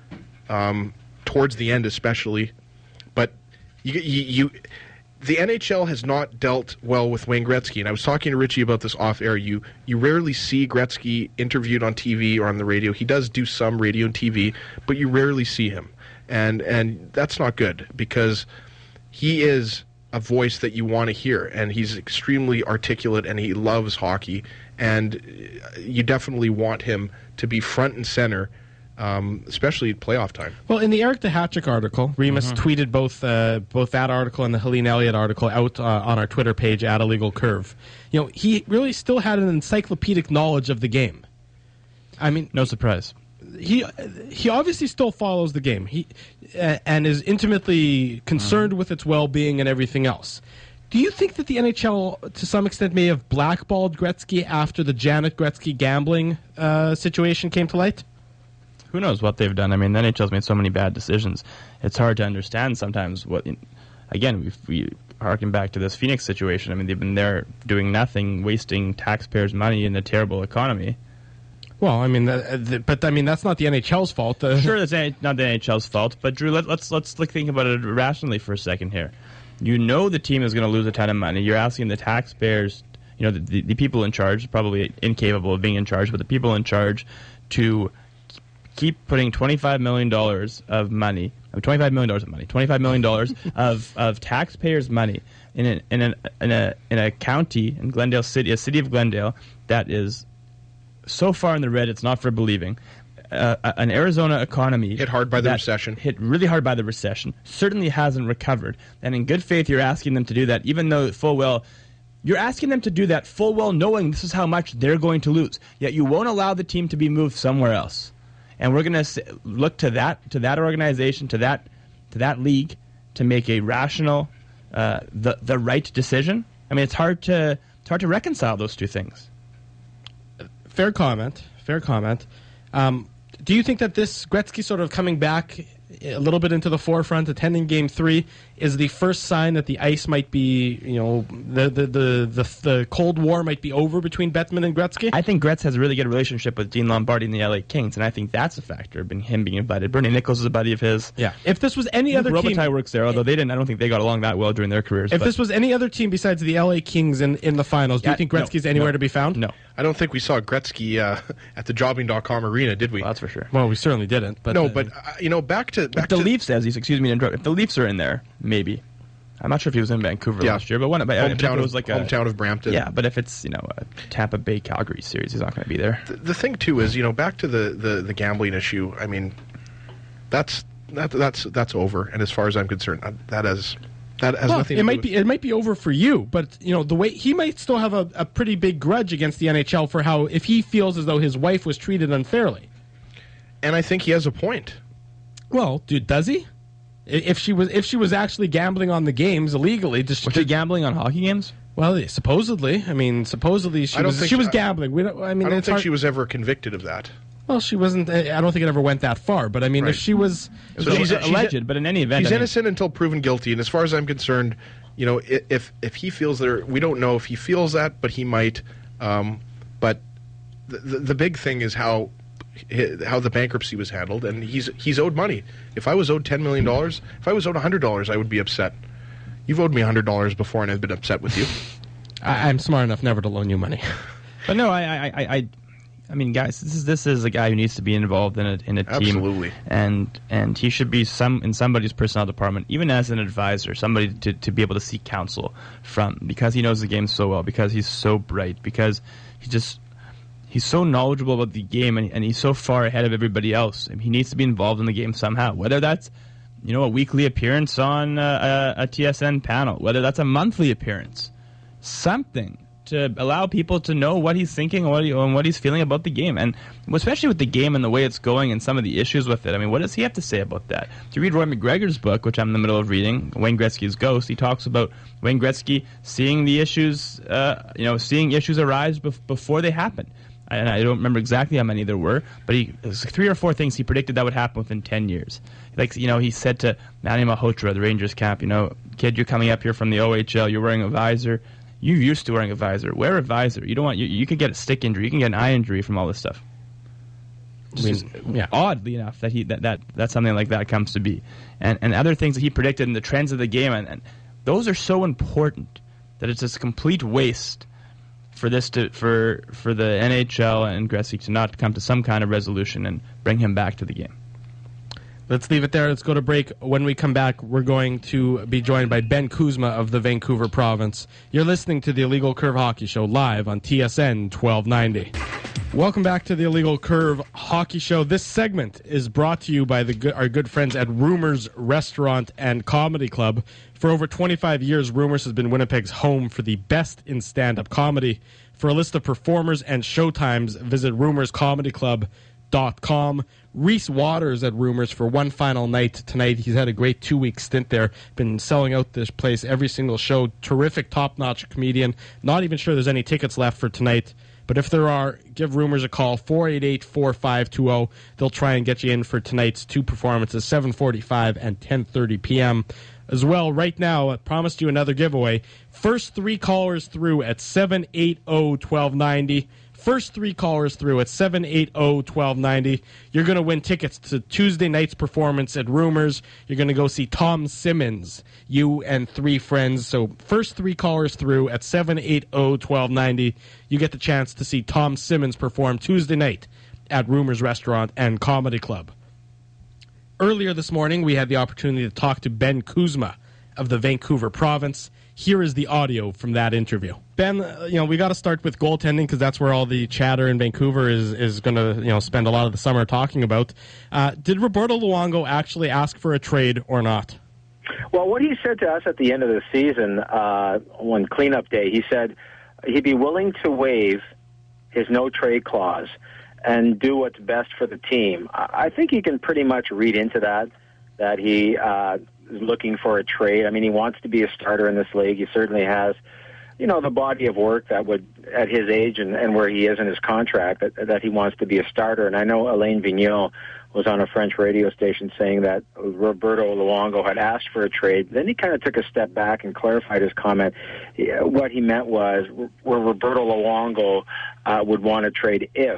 [SPEAKER 3] Um, towards the end especially, but you, you, you, the N H L has not dealt well with Wayne Gretzky, and I was talking to Richie about this off air. You you rarely see Gretzky interviewed on T V or on the radio. He does do some radio and T V, but you rarely see him, and and that's not good because he is a voice that you want to hear, and he's extremely articulate, and he loves hockey, and you definitely want him to be front and center. Um, especially at playoff time.
[SPEAKER 1] Well, in the Eric Dehachik article, Remus mm-hmm. tweeted both uh, both that article and the Helene Elliott article out uh, on our Twitter page at Illegal Curve. You know, he really still had an encyclopedic knowledge of the game. I mean,
[SPEAKER 2] no surprise.
[SPEAKER 1] He he obviously still follows the game. He uh, and is intimately concerned mm-hmm. with its well-being and everything else. Do you think that the N H L, to some extent, may have blackballed Gretzky after the Janet Gretzky gambling uh, situation came to light?
[SPEAKER 2] Who knows what they've done? I mean, the N H L's made so many bad decisions. It's hard to understand sometimes what... Again, if we harken back to this Phoenix situation, I mean, they've been there doing nothing, wasting taxpayers' money in a terrible economy.
[SPEAKER 1] Well, I mean, the, the, but I mean, that's not the N H L's fault. Uh,
[SPEAKER 2] sure, that's not the N H L's fault, but Drew, let, let's let's like, think about it rationally for a second here. You know the team is going to lose a ton of money. You're asking the taxpayers, you know, the, the, the people in charge, probably incapable of being in charge, but the people in charge to keep putting twenty-five million dollars of money, twenty-five million dollars of money, twenty-five million dollars of, of taxpayers' money in a, in, a, in, a, in a county, in Glendale City, a city of Glendale, that is so far in the red, it's not for believing. Uh, an Arizona economy
[SPEAKER 3] hit hard by the
[SPEAKER 2] that
[SPEAKER 3] recession.
[SPEAKER 2] Hit really hard by the recession. Certainly hasn't recovered. And in good faith, you're asking them to do that, even though full well, you're asking them to do that full well knowing this is how much they're going to lose. Yet you won't allow the team to be moved somewhere else. And we're going to look to that to that organization, to that to that league, to make a rational, uh, the the right decision. I mean, it's hard to it's hard to reconcile those two things.
[SPEAKER 1] Fair comment. Fair comment. Um, do you think that this Gretzky sort of coming back a little bit into the forefront, attending Game Three, is the first sign that the ice might be, you know, the the the the, the Cold War might be over between Bettman and Gretzky?
[SPEAKER 2] I think Gretz has a really good relationship with Dean Lombardi and the L A Kings, and I think that's a factor of him being invited. Bernie Nichols is a buddy of his.
[SPEAKER 1] Yeah. If this was any other
[SPEAKER 2] Robitaille
[SPEAKER 1] team,
[SPEAKER 2] works there, although they didn't. I don't think they got along that well during their careers.
[SPEAKER 1] If
[SPEAKER 2] but.
[SPEAKER 1] this was any other team besides the L A Kings in, in the finals, do
[SPEAKER 2] Yeah,
[SPEAKER 1] you think
[SPEAKER 2] no,
[SPEAKER 1] Gretzky's anywhere
[SPEAKER 2] no,
[SPEAKER 1] to be found?
[SPEAKER 2] No.
[SPEAKER 3] I don't think we saw Gretzky uh, at the jobbing dot com arena, did we?
[SPEAKER 2] Well, that's for sure.
[SPEAKER 1] Well, we certainly didn't. But
[SPEAKER 3] no,
[SPEAKER 1] uh,
[SPEAKER 3] but uh, you know, back to back
[SPEAKER 2] If the
[SPEAKER 3] to
[SPEAKER 2] Leafs, as he's, excuse me to interrupt, if the Leafs are in there, maybe. I'm not sure if he was in Vancouver
[SPEAKER 3] Yeah.
[SPEAKER 2] last year, but one, but if
[SPEAKER 3] hometown
[SPEAKER 2] it
[SPEAKER 3] of,
[SPEAKER 2] was like a,
[SPEAKER 3] hometown of Brampton.
[SPEAKER 2] yeah, but if it's, you know, a Tampa Bay Calgary series, he's not going to be there.
[SPEAKER 3] The, the thing too is, you know, back to the, the, the gambling issue. I mean, that's that, that's that's over. And as far as I'm concerned, uh, that has that has
[SPEAKER 1] well,
[SPEAKER 3] nothing.
[SPEAKER 1] it
[SPEAKER 3] to
[SPEAKER 1] might
[SPEAKER 3] do with,
[SPEAKER 1] be it might be over for you, but you know the way he might still have a, a pretty big grudge against the N H L for how if he feels as though his wife was treated unfairly.
[SPEAKER 3] And I think he has a point.
[SPEAKER 1] Well, dude, does he? If she was if she was actually gambling on the games illegally, just
[SPEAKER 2] Was he gambling on hockey games?
[SPEAKER 1] well, supposedly. I mean, supposedly she
[SPEAKER 3] I don't
[SPEAKER 1] was
[SPEAKER 3] think
[SPEAKER 1] she was
[SPEAKER 3] I-
[SPEAKER 1] gambling. We don't, I mean,
[SPEAKER 3] I don't
[SPEAKER 1] it's
[SPEAKER 3] think
[SPEAKER 1] hard-
[SPEAKER 3] she was ever convicted of that.
[SPEAKER 1] Well, she wasn't. I don't think it ever went that far. But I mean,
[SPEAKER 3] Right.
[SPEAKER 1] if she was,
[SPEAKER 3] So
[SPEAKER 2] So
[SPEAKER 3] she's-
[SPEAKER 2] she's
[SPEAKER 3] she's-
[SPEAKER 2] alleged, but in any event,
[SPEAKER 3] He's
[SPEAKER 2] I mean,
[SPEAKER 3] innocent until proven guilty, and as far as I'm concerned, you know, i- if if he feels that, we don't know if he feels that, but he might. Um, but the, the the big thing is how how the bankruptcy was handled, and he's he's owed money. If I was owed ten million dollars, if I was owed a hundred dollars, I would be upset. You've owed me a hundred dollars before, and I've been upset with you.
[SPEAKER 1] I, I'm smart enough never to loan you money.
[SPEAKER 2] But no, I, I, I, I, I mean, guys, this is this is a guy who needs to be involved in a in a team,
[SPEAKER 3] Absolutely.
[SPEAKER 2] and and he should be some in somebody's personnel department, even as an advisor, somebody to, to be able to seek counsel from, because he knows the game so well, because he's so bright, because he just he's so knowledgeable about the game, and, and he's so far ahead of everybody else. I mean, he needs to be involved in the game somehow, whether that's, you know, a weekly appearance on uh, a, a T S N panel, whether that's a monthly appearance, something to allow people to know what he's thinking and what, he, and what he's feeling about the game. And especially with the game and the way it's going and some of the issues with it. I mean, what does he have to say about that? If you read Roy McGregor's book, which I'm in the middle of reading, Wayne Gretzky's Ghost, he talks about Wayne Gretzky seeing the issues, uh, you know, seeing issues arise bef- before they happen. And I don't remember exactly how many there were, but he, it was three or four things he predicted that would happen within ten years. Like, you know, he said to Manny Malhotra, the Rangers camp, you know, kid, you're coming up here from the O H L, you're wearing a visor. You're used to wearing a visor. Wear a visor. You don't want. You, you could get a stick injury. You can get an eye injury from all this stuff.
[SPEAKER 1] I mean,
[SPEAKER 2] Just
[SPEAKER 1] yeah.
[SPEAKER 2] oddly enough, that he that, that that something like that comes to be, and and other things that he predicted in the trends of the game, and, and those are so important that it's just complete waste for this to for for the N H L and Gretzky to not come to some kind of resolution and bring him back to the game.
[SPEAKER 1] Let's leave it there. Let's go to break. When we come back, we're going to be joined by Ben Kuzma of the Vancouver Province. You're listening to the Illegal Curve Hockey Show live on T S N twelve ninety. Welcome back to the Illegal Curve Hockey Show. This segment is brought to you by the good, our good friends at Rumors Restaurant and Comedy Club. For over twenty-five years, Rumors has been Winnipeg's home for the best in stand-up comedy. For a list of performers and showtimes, visit rumors comedy club dot com. Reese Waters at Rumors for one final night tonight. He's had a great two-week stint there. Been selling out this place every single show. Terrific, top-notch comedian. Not even sure there's any tickets left for tonight. But if there are, give Rumors a call, four eight eight, four five two zero. They'll try and get you in for tonight's two performances, seven forty-five and ten thirty p.m. As well, right now, I promised you another giveaway. First three callers through at seven eight zero, one two nine zero. First three callers through at seven eight zero, one two nine zero. You're going to win tickets to Tuesday night's performance at Rumors. You're going to go see Tom Simmons, you and three friends. So first three callers through at seven eight zero, one two nine zero. You get the chance to see Tom Simmons perform Tuesday night at Rumors Restaurant and Comedy Club. Earlier this morning, we had the opportunity to talk to Ben Kuzma of the Vancouver Province. Here is the audio from that interview. Ben, uh, you know, we got to start with goaltending because that's where all the chatter in Vancouver is is going to, you know, spend a lot of the summer talking about. Uh, did Roberto Luongo actually ask for a trade or not?
[SPEAKER 4] Well, what he said to us at the end of the season, uh, on cleanup day, he said he'd be willing to waive his no-trade clause and do what's best for the team. I think you can pretty much read into that, that he uh, is looking for a trade. I mean, he wants to be a starter in this league. He certainly has, you know, the body of work that would, at his age and, and where he is in his contract, that, that he wants to be a starter. And I know Alain Vigneault was on a French radio station saying that Roberto Luongo had asked for a trade. Then he kind of took a step back and clarified his comment. What he meant was where Roberto Luongo uh, would want to trade if,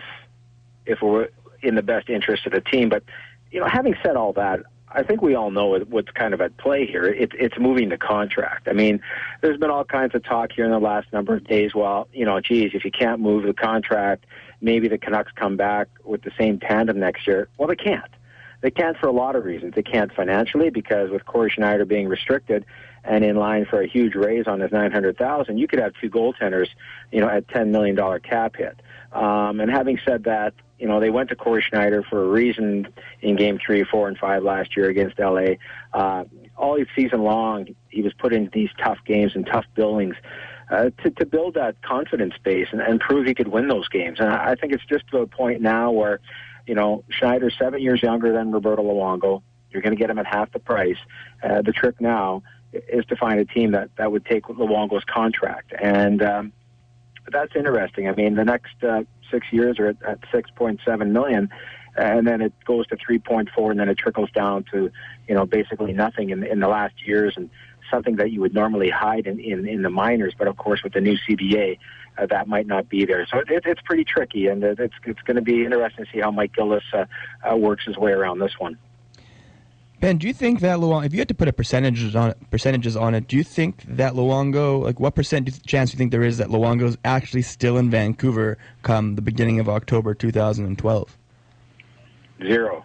[SPEAKER 4] if it were in the best interest of the team. But, you know, having said all that, I think we all know what's kind of at play here. It, it's moving the contract. I mean, there's been all kinds of talk here in the last number of days. Well, you know, geez, if you can't move the contract, maybe the Canucks come back with the same tandem next year. Well, they can't. They can't for a lot of reasons. They can't financially because with Corey Schneider being restricted and in line for a huge raise on his nine hundred thousand dollars, you could have two goaltenders, you know, at ten million dollars cap hit. Um, and having said that, you know, they went to Corey Schneider for a reason in game three, four, and five last year against L A. Uh, all season long, he was put into these tough games and tough buildings uh, to, to build that confidence base and, and prove he could win those games. And I think it's just to a point now where, you know, Schneider's seven years younger than Roberto Luongo. You're going to get him at half the price. Uh, the trick now is to find a team that, that would take Luongo's contract. And um, that's interesting. I mean, the next uh, six years are at, at six point seven million dollars, and then it goes to three point four, and then it trickles down to, you know, basically nothing in, in the last years, and something that you would normally hide in, in, in the minors. But, of course, with the new C B A, uh, that might not be there. So it, it's pretty tricky, and it's, it's going to be interesting to see how Mike Gillis uh, uh, works his way around this one.
[SPEAKER 2] Ben, do you think that Luongo, if you had to put a percentages on it, percentages on it, do you think that Luongo, like what percent chance do you think there is that Luongo is actually still in Vancouver come the beginning of October two thousand twelve?
[SPEAKER 4] Zero.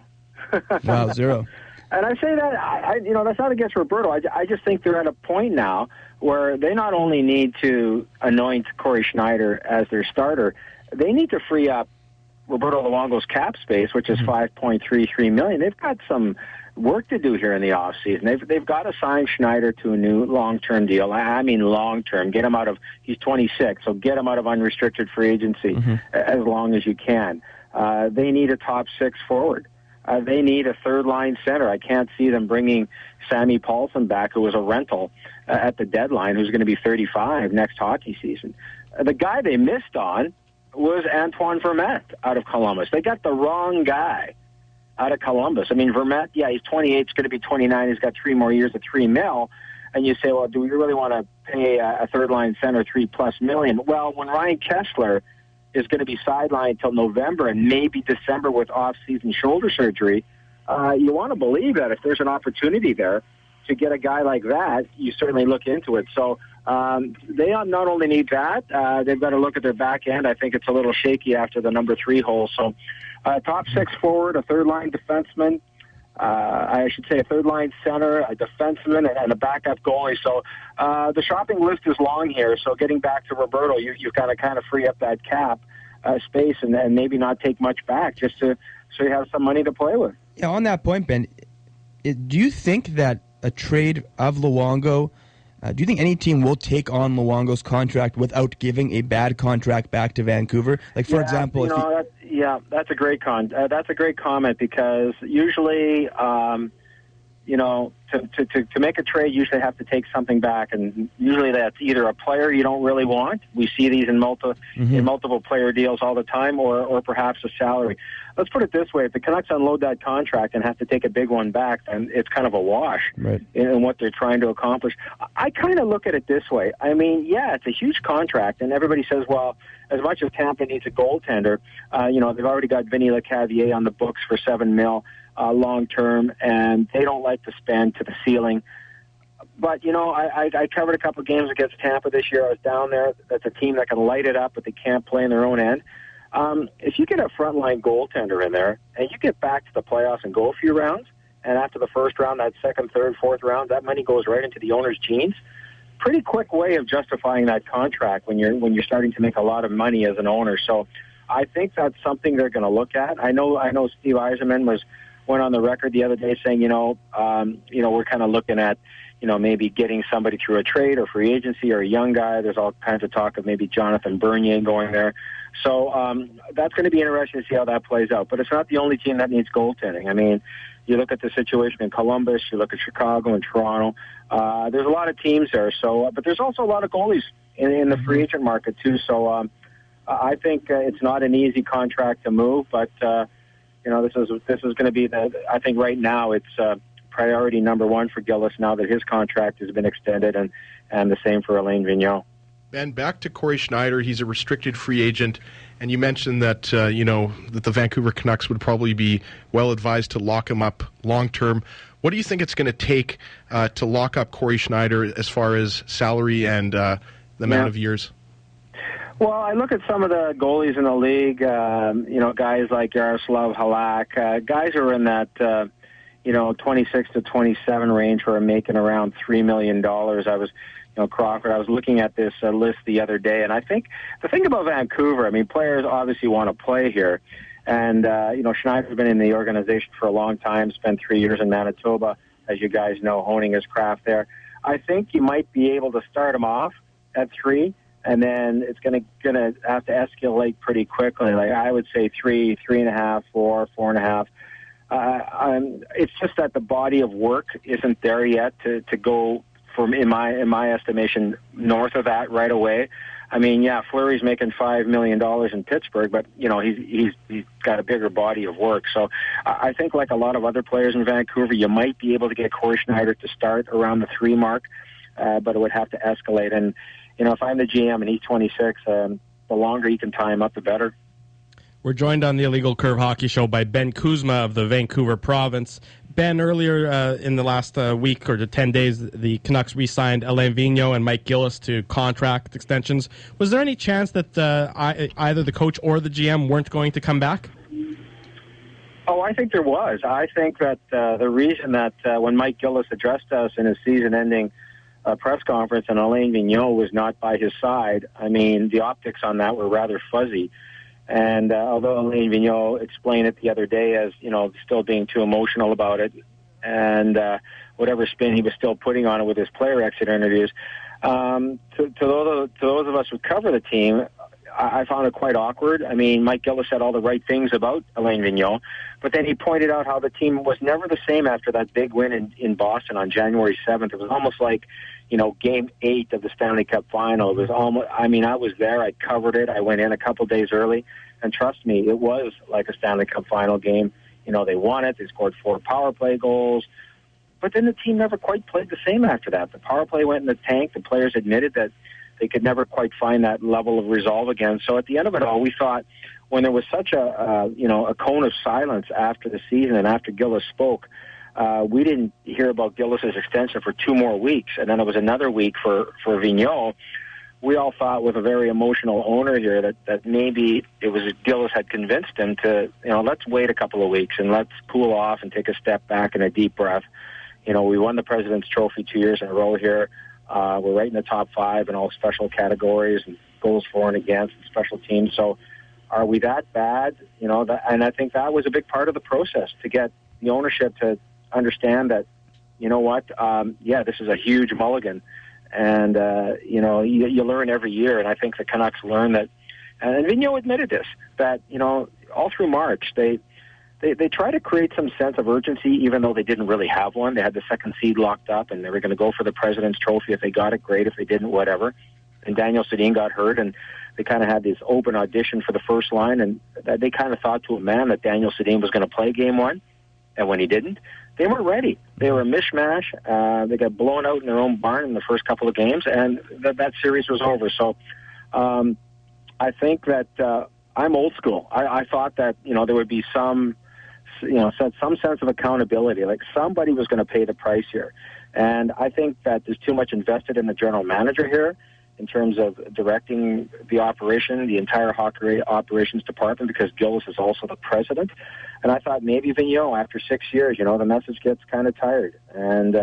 [SPEAKER 2] Wow, zero.
[SPEAKER 4] And I say that, I, I, you know, that's not against Roberto. I, I just think they're at a point now where they not only need to anoint Corey Schneider as their starter, they need to free up Roberto Luongo's cap space, which is mm-hmm. five point three three million dollars. They've got some work to do here in the offseason. They've, they've got to sign Schneider to a new long-term deal. I mean long-term. Get him out of, he's twenty-six, so get him out of unrestricted free agency mm-hmm. as long as you can. Uh, they need a top six forward. Uh, they need a third-line center. I can't see them bringing Sammy Paulson back, who was a rental uh, at the deadline, who's going to be thirty-five next hockey season. Uh, the guy they missed on was Antoine Vermette out of Columbus. They got the wrong guy out of Columbus. I mean, Vermette, yeah, he's twenty-eight, he's going to be twenty-nine, he's got three more years at three mil, and you say, well, do we really want to pay a, a third-line center three-plus million? Well, when Ryan Kessler is going to be sidelined until November and maybe December with off-season shoulder surgery, uh, you want to believe that if there's an opportunity there to get a guy like that, you certainly look into it. So um, they not only need that, uh, they've got to look at their back end. I think it's a little shaky after the number three hole. So uh, top six forward, a third-line defenseman, uh, I should say a third-line center, a defenseman, and a backup goalie. So uh, the shopping list is long here. So getting back to Roberto, you, you've got to kind of free up that cap uh, space and, and maybe not take much back just to so you have some money to play with.
[SPEAKER 2] Yeah, on that point, Ben, it, do you think that a trade of Luongo, uh, do you think any team will take on Luongo's contract without giving a bad contract back to Vancouver? Like, for
[SPEAKER 4] yeah,
[SPEAKER 2] example,
[SPEAKER 4] you
[SPEAKER 2] if
[SPEAKER 4] know,
[SPEAKER 2] he,
[SPEAKER 4] that, yeah, that's a great con. Uh, that's a great comment because usually, um, you know, to, to, to, to make a trade, you usually have to take something back, and usually that's either a player you don't really want. We see these in multi mm-hmm. in multiple player deals all the time, or or perhaps a salary. Let's put it this way: if the Canucks unload that contract and have to take a big one back, then it's kind of a wash
[SPEAKER 2] right.
[SPEAKER 4] in, in what they're trying to accomplish. I kind of look at it this way. I mean, yeah, it's a huge contract, and everybody says, well, as much as Tampa needs a goaltender, uh, you know, they've already got Vinny Lecavalier on the books for seven mil uh, long term, and they don't like to spend to the ceiling. But, you know, I, I, I covered a couple of games against Tampa this year. I was down there. That's a team that can light it up, but they can't play in their own end. Um, if you get a frontline goaltender in there and you get back to the playoffs and go a few rounds, and after the first round, that second, third, fourth round, that money goes right into the owner's jeans, pretty quick way of justifying that contract when you're when you're starting to make a lot of money as an owner. So I think that's something they're going to look at. I know I know Steve Yzerman was went on the record the other day saying, you know, um, you know, we're kind of looking at, you know, maybe getting somebody through a trade or free agency or a young guy. There's all kinds of talk of maybe Jonathan Bernier going there. So um, that's going to be interesting to see how that plays out. But it's not the only team that needs goaltending. I mean, you look at the situation in Columbus, you look at Chicago and Toronto. Uh, there's a lot of teams there. So, uh, but there's also a lot of goalies in, in the free agent market too. So um, I think uh, it's not an easy contract to move, but uh, you know, this is this is going to be the. I think right now it's uh, priority number one for Gillis now that his contract has been extended, and and the same for Alain Vigneault.
[SPEAKER 3] Ben, back to Corey Schneider. He's a restricted free agent, and you mentioned that uh, you know that the Vancouver Canucks would probably be well advised to lock him up long term. What do you think it's going to take uh, to lock up Corey Schneider as far as salary and uh, the amount
[SPEAKER 4] yeah.
[SPEAKER 3] of years?
[SPEAKER 4] Well, I look at some of the goalies in the league, um, you know, guys like Yaroslav Halak, uh, guys who are in that, uh, you know, twenty-six to twenty-seven range who are making around three million dollars. I was, you know, Crawford, I was looking at this uh, list the other day, and I think the thing about Vancouver, I mean, players obviously want to play here. And, uh, you know, Schneider's been in the organization for a long time, spent three years in Manitoba, as you guys know, honing his craft there. I think you might be able to start him off at three. And then it's going to going to have to escalate pretty quickly. Like I would say three, three and a half, four, four and a half. Uh, um, it's just that the body of work isn't there yet to, to go from in my in my estimation north of that right away. I mean, yeah, Fleury's making five million dollars in Pittsburgh, but you know he's he's he's got a bigger body of work. So I think like a lot of other players in Vancouver, you might be able to get Corey Schneider to start around the three mark, uh, but it would have to escalate. And you know, if I'm the G M and he's twenty-six, um, the longer you can tie him up, the better.
[SPEAKER 1] We're joined on the Illegal Curve Hockey Show by Ben Kuzma of the Vancouver Province. Ben, earlier uh, in the last uh, week or the ten days, the Canucks re-signed Alain Vigneault and Mike Gillis to contract extensions. Was there any chance that uh, I, either the coach or the G M weren't going to come back?
[SPEAKER 4] Oh, I think there was. I think that uh, the reason that uh, when Mike Gillis addressed us in his season-ending uh, press conference and Alain Vigneault was not by his side, I mean, the optics on that were rather fuzzy. And uh, although Alain Vigneault explained it the other day as, you know, still being too emotional about it, and uh, whatever spin he was still putting on it with his player exit interviews, um, to, to, those, to those of us who cover the team, I, I found it quite awkward. I mean, Mike Gillis said all the right things about Alain Vigneault, but then he pointed out how the team was never the same after that big win in, in Boston on January seventh. It was almost like, you know, game eight of the Stanley Cup final. It was almost, I mean, I was there. I covered it. I went in a couple days early. And trust me, it was like a Stanley Cup final game. You know, they won it. They scored four power play goals. But then the team never quite played the same after that. The power play went in the tank. The players admitted that they could never quite find that level of resolve again. So at the end of it all, we thought when there was such a, uh, you know, a cone of silence after the season and after Gillis spoke, Uh, we didn't hear about Gillis's extension for two more weeks, and then it was another week for, for Vigneault. We all thought with a very emotional owner here that, that maybe it was Gillis had convinced him to, you know, let's wait a couple of weeks and let's cool off and take a step back and a deep breath. You know, we won the President's Trophy two years in a row here. Uh, we're right in the top five in all special categories and goals for and against and special teams. So are we that bad? You know, that, and I think that was a big part of the process to get the ownership to understand that, you know what, um, yeah, this is a huge mulligan. And, uh, you know, you, you learn every year, and I think the Canucks learn that, and Vigneault admitted this, that, you know, all through March, they, they, they try to create some sense of urgency, even though they didn't really have one. They had the second seed locked up, and they were going to go for the President's Trophy. If they got it, great. If they didn't, whatever. And Daniel Sedin got hurt, and they kind of had this open audition for the first line, and they kind of thought to a man that Daniel Sedin was going to play game one, and when he didn't, they weren't ready. They were a mishmash. Uh, they got blown out in their own barn in the first couple of games, and th- that series was over. So um, I think that uh, I'm old school. I, I thought that, you know, there would be some, you know, some sense of accountability, like somebody was going to pay the price here. And I think that there's too much invested in the general manager here in terms of directing the operation, the entire hockey operations department, because Gillis is also the president. And I thought maybe Vigneault, after six years, you know, the message gets kind of tired. And uh,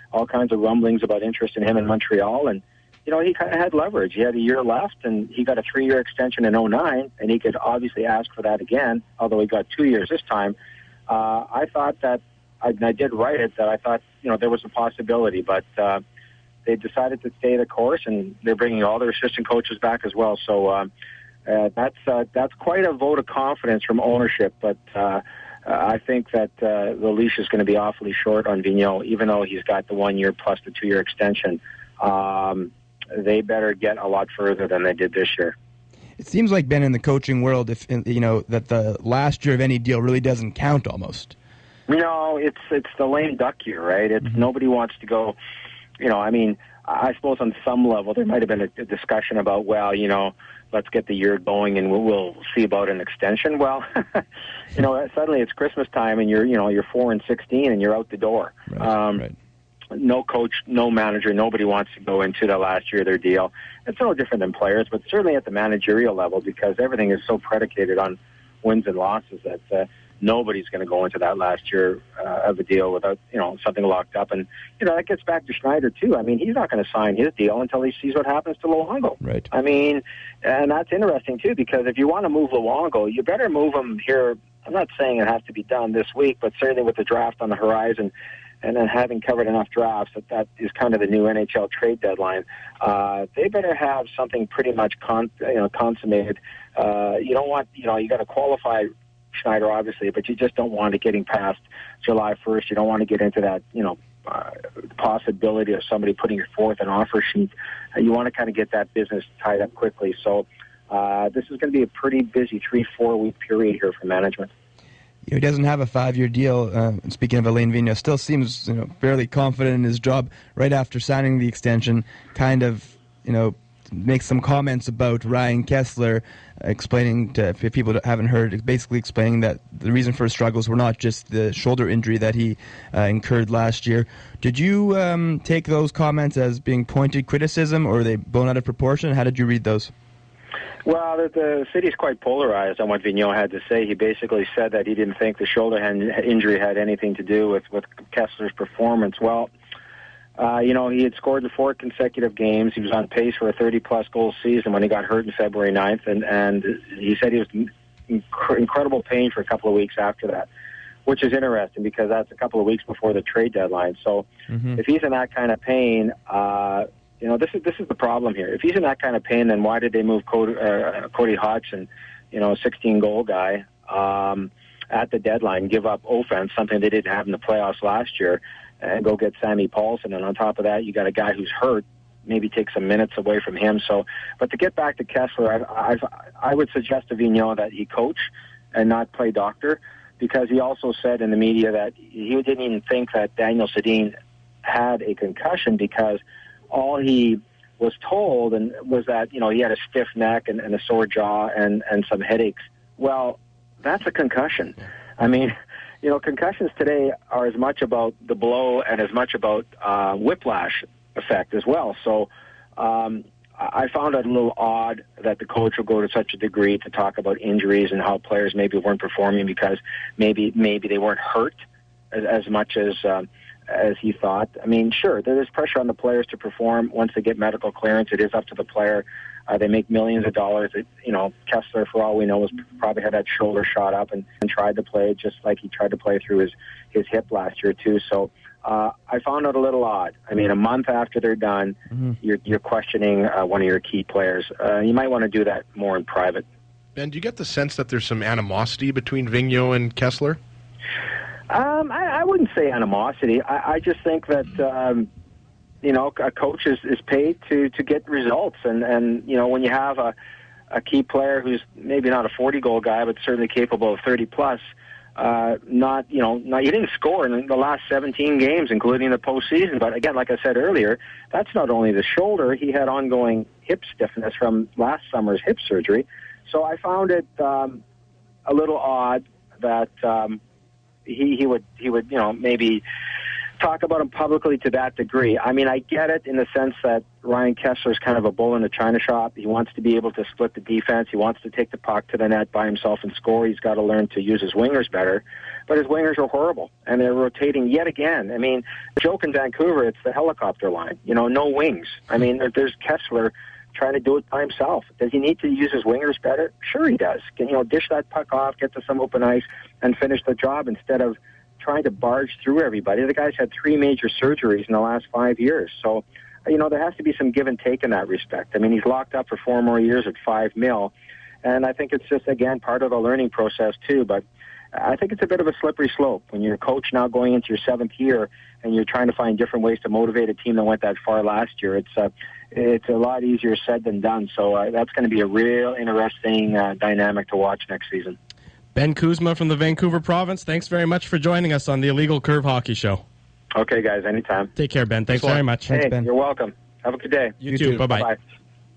[SPEAKER 4] all kinds of rumblings about interest in him in Montreal. And, you know, he kind of had leverage. He had a year left, and he got a three-year extension in oh nine, and he could obviously ask for that again, although he got two years this time. Uh, I thought that, I, I did write it, that I thought, you know, there was a possibility, but uh, they decided to stay the course, and they're bringing all their assistant coaches back as well. So uh, uh, that's uh, that's quite a vote of confidence from ownership, but uh, I think that uh, the leash is going to be awfully short on Vigneault, even though he's got the one year plus the two year extension. Um, they better get a lot further than they did this year.
[SPEAKER 2] It seems like, Ben, in the coaching world, if you know that the last year of any deal really doesn't count almost.
[SPEAKER 4] No, it's it's the lame duck year, right? It's mm-hmm. Nobody wants to go. You know, I mean, I suppose on some level there might have been a, a discussion about, well, you know, let's get the year going and we'll, we'll see about an extension. Well, you know, suddenly it's Christmas time and you're, you know, you're four and sixteen and you're out the door.
[SPEAKER 2] Right,
[SPEAKER 4] um,
[SPEAKER 2] right.
[SPEAKER 4] No coach, no manager, nobody wants to go into the last year of their deal. It's no different than players, but certainly at the managerial level, because everything is so predicated on wins and losses that uh, nobody's going to go into that last year uh, of a deal without, you know, something locked up. And, you know, that gets back to Schneider, too. I mean, he's not going to sign his deal until he sees what happens to Luongo.
[SPEAKER 2] Right.
[SPEAKER 4] I mean, and that's interesting, too, because if you want to move Luongo, you better move him here. I'm not saying it has to be done this week, but certainly with the draft on the horizon, and then having covered enough drafts that that is kind of the new N H L trade deadline, uh, they better have something pretty much con- you know, consummated. Uh, you don't want, you know, you got to qualify Schneider, obviously, but you just don't want it getting past July first. You don't want to get into that, you know, uh, possibility of somebody putting forth an offer sheet. Uh, you want to kind of get that business tied up quickly. So uh, this is going to be a pretty busy three, four-week period here for management.
[SPEAKER 2] You know, he doesn't have a five-year deal. Uh, speaking of Alain Vigneault, still seems, you know, fairly confident in his job right after signing the extension. Kind of, you know, makes some comments about Ryan Kesler, uh, explaining to, if people haven't heard, basically explaining that the reason for his struggles were not just the shoulder injury that he uh, incurred last year. Did you um, take those comments as being pointed criticism, or are they blown out of proportion? How did you read those?
[SPEAKER 4] Well, the, the city's quite polarized on what Vigneault had to say. He basically said that he didn't think the shoulder injury had anything to do with, with Kessler's performance. Well, uh, you know, he had scored in four consecutive games. He was on pace for a thirty-plus goal season when he got hurt on February ninth, and, and he said he was in inc- incredible pain for a couple of weeks after that, which is interesting because that's a couple of weeks before the trade deadline. So mm-hmm. if he's in that kind of pain, uh, you know, this is this is the problem here. If he's in that kind of pain, then why did they move Cody, uh, Cody Hodgson, you know, a sixteen-goal guy, um, at the deadline, give up offense, something they didn't have in the playoffs last year, and go get Sammy Paulson? And on top of that, you got a guy who's hurt, maybe take some minutes away from him. So, but to get back to Kesler, I, I've, I would suggest to Vigneault that he coach and not play doctor, because he also said in the media that he didn't even think that Daniel Sedin had a concussion, because all he was told and was that, you know, he had a stiff neck and, and a sore jaw and, and some headaches. Well, that's a concussion. I mean, you know, concussions today are as much about the blow and as much about uh, whiplash effect as well. So um, I found it a little odd that the coach would go to such a degree to talk about injuries and how players maybe weren't performing because maybe maybe they weren't hurt as, as much as um, as he thought. I mean, sure, there is pressure on the players to perform once they get medical clearance. It is up to the player. Uh, they make millions of dollars. It, you know, Kesler, for all we know, has probably had that shoulder shot up and, and tried to play just like he tried to play through his, his hip last year, too. So uh, I found it a little odd. I mean, a month after they're done, mm-hmm. you're, you're questioning uh, one of your key players. Uh, you might want to do that more in private.
[SPEAKER 3] Ben, do you get the sense that there's some animosity between Vigneault and Kesler?
[SPEAKER 4] Um, I, I wouldn't say animosity. I, I just think that, um, you know, a coach is, is paid to, to get results. And, and, you know, when you have a, a key player who's maybe not a forty-goal guy, but certainly capable of thirty-plus, uh, not, you know, not, he didn't score in the last seventeen games, including the postseason. But again, like I said earlier, that's not only the shoulder. He had ongoing hip stiffness from last summer's hip surgery. So I found it um, a little odd that um, he, he would, he would, you know, maybe talk about him publicly to that degree. I mean, I get it in the sense that Ryan Kesler is kind of a bull in the china shop. He wants to be able to split the defense. He wants to take the puck to the net by himself and score. He's got to learn to use his wingers better. but his wingers are horrible, and they're rotating yet again. I mean, the joke in Vancouver, it's the helicopter line. You know, no wings. I mean, there, there's Kessler trying to do it by himself. Does he need to use his wingers better? Sure he does. Can, you know, dish that puck off, get to some open ice, and finish the job instead of trying to barge through everybody. The guy's had three major surgeries in the last five years. So, you know, there has to be some give and take in that respect. I mean, he's locked up for four more years at five mil. And I think it's just, again, part of the learning process, too. But I think it's a bit of a slippery slope when you're a coach now going into your seventh year and you're trying to find different ways to motivate a team that went that far last year. It's uh, it's a lot easier said than done. So uh, that's going to be a real interesting uh, dynamic to watch next season.
[SPEAKER 1] Ben Kuzma from the Vancouver Province, thanks very much for joining us on the Illegal Curve Hockey Show.
[SPEAKER 4] Okay, guys, anytime.
[SPEAKER 1] Take care, Ben. Thanks,
[SPEAKER 2] Thanks
[SPEAKER 1] very much.
[SPEAKER 4] Hey,
[SPEAKER 1] Thanks, Ben.
[SPEAKER 4] You're welcome. Have a good day.
[SPEAKER 1] You,
[SPEAKER 2] You
[SPEAKER 1] too.
[SPEAKER 2] too.
[SPEAKER 1] Bye-bye.
[SPEAKER 4] Bye.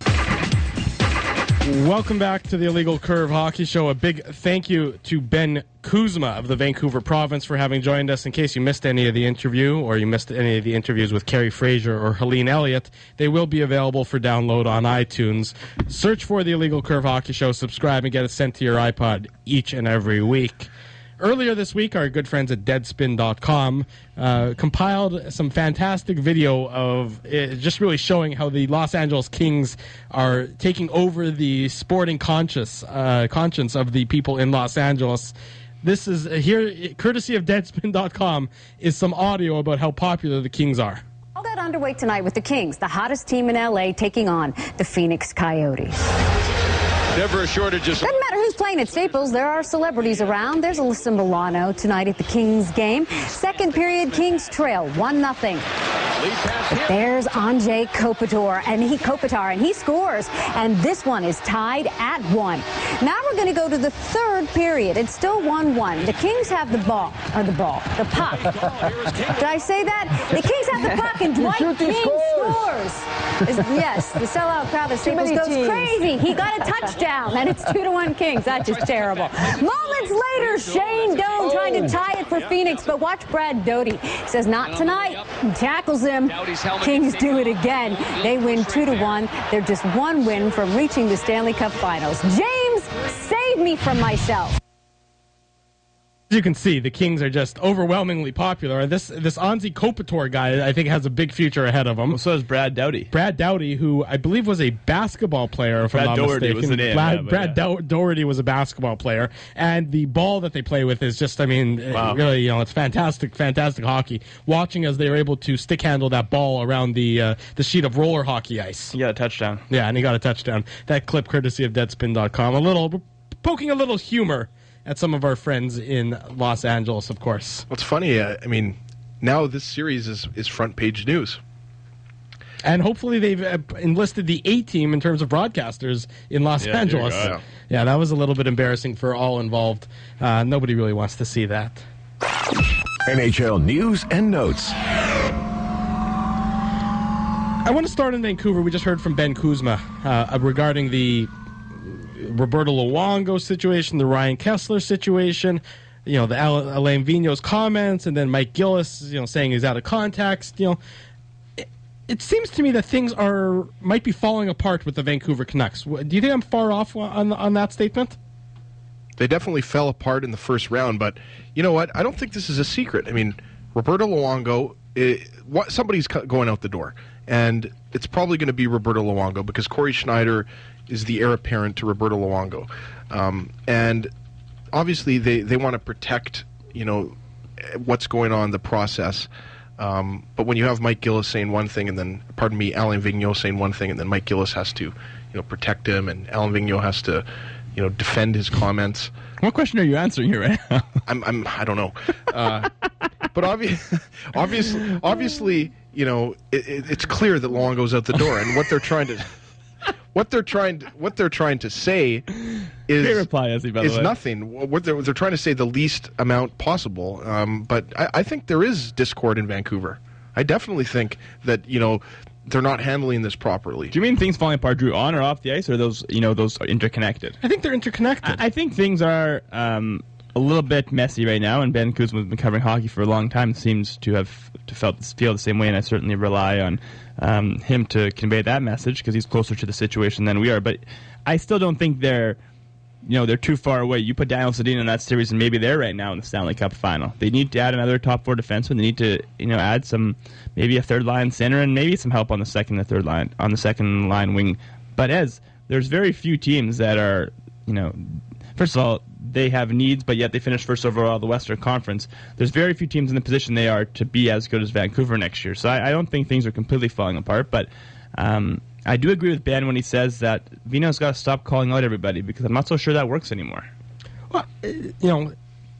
[SPEAKER 1] Welcome back to the Illegal Curve Hockey Show. A big thank you to Ben Kuzma of the Vancouver Province for having joined us. In case you missed any of the interview or you missed any of the interviews with Kerry Fraser or Helene Elliott, they will be available for download on iTunes. Search for the Illegal Curve Hockey Show, subscribe, and get it sent to your iPod each and every week. Earlier this week, our good friends at Deadspin dot com uh, compiled some fantastic video of it just really showing how the Los Angeles Kings are taking over the sporting conscious uh, conscience of the people in Los Angeles. This is uh, here, courtesy of Deadspin dot com, is some audio about how popular the Kings are.
[SPEAKER 5] All that underway tonight with the Kings, the hottest team in L A, taking on the Phoenix Coyotes.
[SPEAKER 6] Never a shortage of...
[SPEAKER 5] Doesn't matter who's playing at Staples, there are celebrities around. There's Alyssa Milano tonight at the Kings game. Second period, Kings trail one nothing. There's Anze Kopitar, and he Kopitar, and he scores. And this one is tied at one. Now we're going to go to the third period. It's still one one. The Kings have the ball, or the ball, the puck. Did I say that? The Kings have the puck, and Dwight King scores. Is, yes, the sellout crowd at Staples goes teams. crazy. He got a touchdown, and it's two to one Kings. That's just terrible. Moments later, Shane Doan trying to tie it for Phoenix, but watch Brad Doty. Says not tonight. He tackles him. Kings do it again. They win two to one. They're just one win from reaching the Stanley Cup Finals. James, save me from myself.
[SPEAKER 1] As you can see, the Kings are just overwhelmingly popular. This this Anze Kopitar guy, I think, has a big future ahead of him.
[SPEAKER 2] Well, so is Brad Doughty.
[SPEAKER 1] Brad Doughty, who I believe was a basketball player, if
[SPEAKER 2] Brad
[SPEAKER 1] I'm not
[SPEAKER 2] Doherty
[SPEAKER 1] mistaken.
[SPEAKER 2] was the name,
[SPEAKER 1] Brad,
[SPEAKER 2] yeah, but
[SPEAKER 1] Brad
[SPEAKER 2] yeah.
[SPEAKER 1] Dow- Doherty was a basketball player, and the ball that they play with is just, I mean,
[SPEAKER 2] Wow.
[SPEAKER 1] really, you know, it's fantastic, fantastic hockey. Watching as they were able to stick handle that ball around the uh, the sheet of roller hockey ice.
[SPEAKER 2] He got a touchdown.
[SPEAKER 1] Yeah, and he got a touchdown. That clip, courtesy of Deadspin dot com. A little poking a little humor at some of our friends in Los Angeles, of course.
[SPEAKER 3] What's funny, uh, I mean, now this series is, is front page news.
[SPEAKER 1] And hopefully they've uh, enlisted the A-team in terms of broadcasters in Los
[SPEAKER 2] Yeah, dear
[SPEAKER 1] Angeles.
[SPEAKER 2] God.
[SPEAKER 1] Yeah, that was a little bit embarrassing for all involved. Uh, nobody really wants to see that.
[SPEAKER 7] N H L news and notes.
[SPEAKER 1] I want to start in Vancouver. We just heard from Ben Kuzma uh, regarding the Roberto Luongo situation, the Ryan Kessler situation, you know, the Al- Alain Vigneault's comments, and then Mike Gillis, you know, saying he's out of context. You know, it, it seems to me that things are might be falling apart with the Vancouver Canucks. Do you think I'm far off on on that statement?
[SPEAKER 3] They definitely fell apart in the first round, but you know what? I don't think this is a secret. I mean, Roberto Luongo, it, what, somebody's going out the door, and it's probably going to be Roberto Luongo because Corey Schneider is the heir apparent to Roberto Luongo. Um, and obviously they, they want to protect, you know, what's going on in the process. Um, but when you have Mike Gillis saying one thing and then, pardon me, Alain Vigneault saying one thing and then Mike Gillis has to, you know, protect him and Alain Vigneault has to, you know, defend his comments.
[SPEAKER 2] What question are you answering here right now?
[SPEAKER 3] I'm, I'm, I don't know. Uh, but obvi- obviously, obviously, you know, it, it, it's clear that Luongo's out the door and what they're trying to... What they're trying to what they're trying to say is
[SPEAKER 2] Great reply, Essie, by the
[SPEAKER 3] is
[SPEAKER 2] way.
[SPEAKER 3] nothing. What they're, they're trying to say the least amount possible. Um, but I, I think there is discord in Vancouver. I definitely think that you know they're not handling this properly.
[SPEAKER 2] Do you mean things falling apart, Drew, on or off the ice, or those you know those are interconnected?
[SPEAKER 1] I think they're interconnected.
[SPEAKER 2] I, I think things are um, a little bit messy right now, and Ben Kuzma has been covering hockey for a long time. Seems to have to felt feel the same way, and I certainly rely on um, him to convey that message because he's closer to the situation than we are. But I still don't think they're you know, they're too far away. You put Daniel Sedin in that series, and maybe they're right now in the Stanley Cup final. They need to add another top four defenseman. They need to, you know, add some, maybe a third line center, and maybe some help on the second and third line, on the second line wing. But as there's very few teams that are, you know, first of all, they have needs, but yet they finished first overall in the Western Conference. There's very few teams in the position they are to be as good as Vancouver next year. So I, I don't think things are completely falling apart, but um, I do agree with Ben when he says that Vino's got to stop calling out everybody, because I'm not so sure that works anymore.
[SPEAKER 1] Well, you know,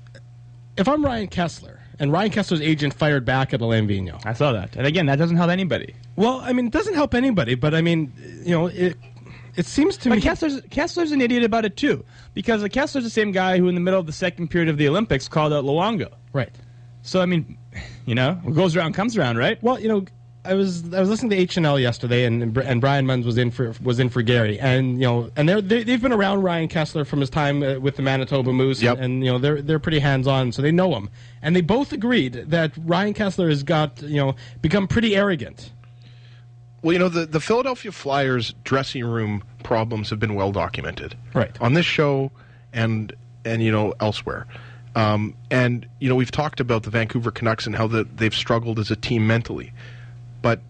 [SPEAKER 1] if I'm Ryan Kessler, and Ryan Kessler's agent fired back at Alain Vigneault.
[SPEAKER 2] I saw that. And again, that doesn't help anybody.
[SPEAKER 1] Well, I mean, it doesn't help anybody, but I mean, you know, it it seems to
[SPEAKER 2] but
[SPEAKER 1] me...
[SPEAKER 2] Kessler's, Kessler's an idiot about it, too. Because Kessler's the same guy who, in the middle of the second period of the Olympics, called out Luongo.
[SPEAKER 1] Right.
[SPEAKER 2] So, I mean, you know, what goes around comes around, right?
[SPEAKER 1] Well, you know, I was I was listening to H and L yesterday, and and Brian Munz was in for was in for Gary, and you know, and they're, they they've been around Ryan Kessler from his time uh, with the Manitoba Moose,
[SPEAKER 3] yep.
[SPEAKER 1] and, and you know they're they're pretty hands on, so they know him, and they both agreed that Ryan Kessler has got you know become pretty arrogant.
[SPEAKER 3] Well, you know, the, the Philadelphia Flyers dressing room problems have been well documented.
[SPEAKER 1] Right.
[SPEAKER 3] On this show and, and you know, elsewhere. Um, and, you know, we've talked about the Vancouver Canucks and how the, they've struggled as a team mentally. But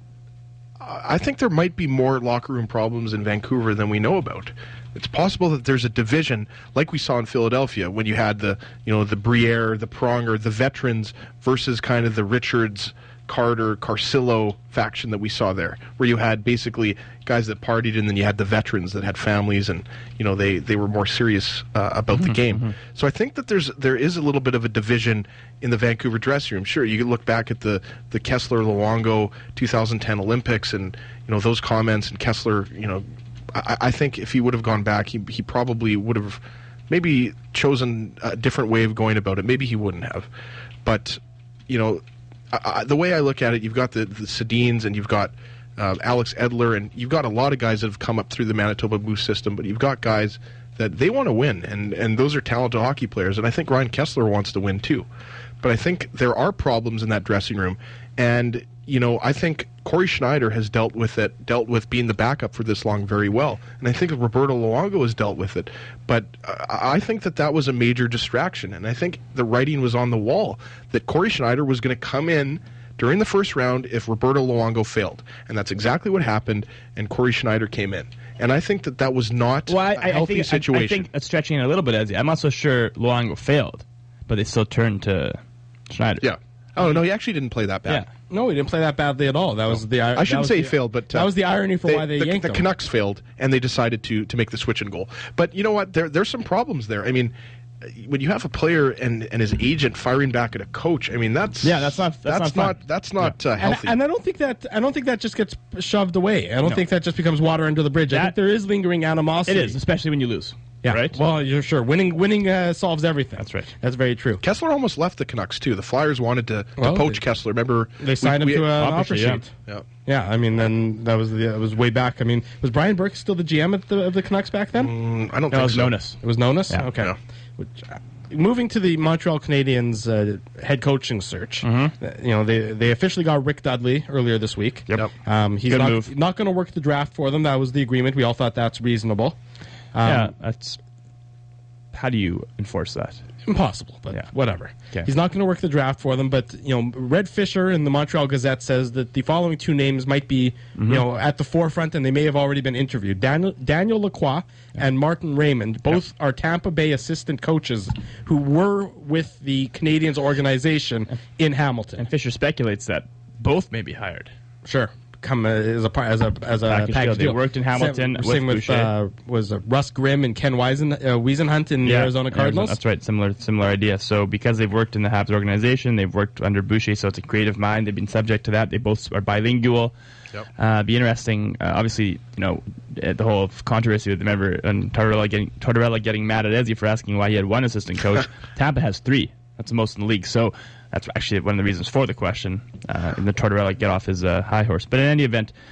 [SPEAKER 3] I think there might be more locker room problems in Vancouver than we know about. It's possible that there's a division, like we saw in Philadelphia, when you had the, you know, the Briere, the Pronger, the veterans versus kind of the Richards, Carter, Carcillo faction that we saw there, where you had basically guys that partied, and then you had the veterans that had families, and you know they, they were more serious uh, about mm-hmm, the game. Mm-hmm. So I think that there's there is a little bit of a division in the Vancouver dressing room. Sure, you can look back at the the Kessler Luongo two thousand ten Olympics, and you know those comments, and Kessler, you know, I, I think if he would have gone back, he he probably would have maybe chosen a different way of going about it. Maybe he wouldn't have, but you know. I, the way I look at it, you've got the, the Sedins, and you've got uh, Alex Edler, and you've got a lot of guys that have come up through the Manitoba Moose system, but you've got guys that they want to win, and, and those are talented hockey players, and I think Ryan Kessler wants to win too. But I think there are problems in that dressing room, and you know, I think Corey Schneider has dealt with it, dealt with being the backup for this long very well, and I think Roberto Luongo has dealt with it. But uh, I think that that was a major distraction, and I think the writing was on the wall that Corey Schneider was going to come in during the first round if Roberto Luongo failed, and that's exactly what happened. And Corey Schneider came in, and I think that that was not
[SPEAKER 2] well, I,
[SPEAKER 3] a healthy
[SPEAKER 2] I think,
[SPEAKER 3] situation.
[SPEAKER 2] I, I think it's stretching it a little bit, Ezzy. I'm not so sure Luongo failed, but they still turned to Schneider.
[SPEAKER 3] Yeah. Oh no, he actually didn't play that bad.
[SPEAKER 1] Yeah. No, he didn't play that badly at all. That was the.
[SPEAKER 3] I shouldn't say
[SPEAKER 1] the,
[SPEAKER 3] he failed, but uh,
[SPEAKER 1] that was the irony for
[SPEAKER 3] they,
[SPEAKER 1] why they
[SPEAKER 3] the,
[SPEAKER 1] yanked
[SPEAKER 3] the
[SPEAKER 1] him.
[SPEAKER 3] Canucks failed, and they decided to to make the switch and goal. But you know what? There there's some problems there. I mean, when you have a player and, and his agent firing back at a coach, I mean that's
[SPEAKER 2] yeah, that's not that's,
[SPEAKER 3] that's
[SPEAKER 2] not
[SPEAKER 3] not, that's not
[SPEAKER 2] yeah.
[SPEAKER 3] uh, healthy.
[SPEAKER 1] And, and I don't think that I don't think that just gets shoved away. I don't
[SPEAKER 2] no.
[SPEAKER 1] think that just becomes water under the bridge.
[SPEAKER 2] That,
[SPEAKER 1] I think there is lingering animosity.
[SPEAKER 2] It is, especially when you lose.
[SPEAKER 1] Yeah,
[SPEAKER 2] right.
[SPEAKER 1] Well, you're sure winning winning uh, solves everything.
[SPEAKER 2] That's right.
[SPEAKER 1] That's very true.
[SPEAKER 3] Kessler almost left the Canucks too. The Flyers wanted to, to
[SPEAKER 1] well,
[SPEAKER 3] poach
[SPEAKER 1] they,
[SPEAKER 3] Kessler. Remember,
[SPEAKER 1] they signed we, him to we, an offer sheet.
[SPEAKER 3] Yeah. yeah.
[SPEAKER 1] Yeah, I mean, then that was the that was way back. I mean, was Brian Burke still the G M at the, of the Canucks back then?
[SPEAKER 3] Mm, I don't
[SPEAKER 2] no,
[SPEAKER 3] think
[SPEAKER 2] it was
[SPEAKER 3] so.
[SPEAKER 2] Nonis.
[SPEAKER 1] It was Nonis.
[SPEAKER 2] Yeah.
[SPEAKER 1] Okay.
[SPEAKER 3] Yeah.
[SPEAKER 1] Which, uh, moving to the Montreal Canadiens uh, head coaching search, mm-hmm. uh, you know they they officially got Rick Dudley earlier this week.
[SPEAKER 3] Yep.
[SPEAKER 1] Um, he's
[SPEAKER 2] Good
[SPEAKER 1] not
[SPEAKER 2] move.
[SPEAKER 1] not going to work the draft for them. That was the agreement. We all thought that's reasonable. Um,
[SPEAKER 2] yeah, that's. How do you enforce that?
[SPEAKER 1] Impossible, but
[SPEAKER 2] yeah.
[SPEAKER 1] whatever.
[SPEAKER 2] Okay.
[SPEAKER 1] He's not going to work the draft for them, but you know, Red Fisher in the Montreal Gazette says that the following two names might be, mm-hmm. you know, at the forefront, and they may have already been interviewed. Daniel, Daniel Lacroix yeah. and Martin Raymond, both yeah. are Tampa Bay assistant coaches who were with the Canadiens organization in Hamilton.
[SPEAKER 2] And Fisher speculates that both may be hired.
[SPEAKER 1] Sure. Come uh, as a as a as a
[SPEAKER 2] package,
[SPEAKER 1] package
[SPEAKER 2] deal.
[SPEAKER 1] deal.
[SPEAKER 2] They worked in Hamilton
[SPEAKER 1] Same,
[SPEAKER 2] with,
[SPEAKER 1] same with uh, was uh, Russ Grimm and Ken Wiesen, uh, Wiesenhunt in the
[SPEAKER 2] yeah,
[SPEAKER 1] Arizona Cardinals.
[SPEAKER 2] Arizona, that's right, similar similar idea. So because they've worked in the Habs organization, they've worked under Boucher, so it's a creative mind. They've been subject to that. They both are bilingual.
[SPEAKER 3] Yep.
[SPEAKER 2] Uh, be interesting. Uh, obviously, you know the whole controversy with remember and Tortorella getting Tortorella getting mad at Ezzy for asking why he had one assistant coach. Tampa has three. That's the most in the league. So that's actually one of the reasons for the question. Uh, and the Tortorella get off his uh, high horse. But in any event.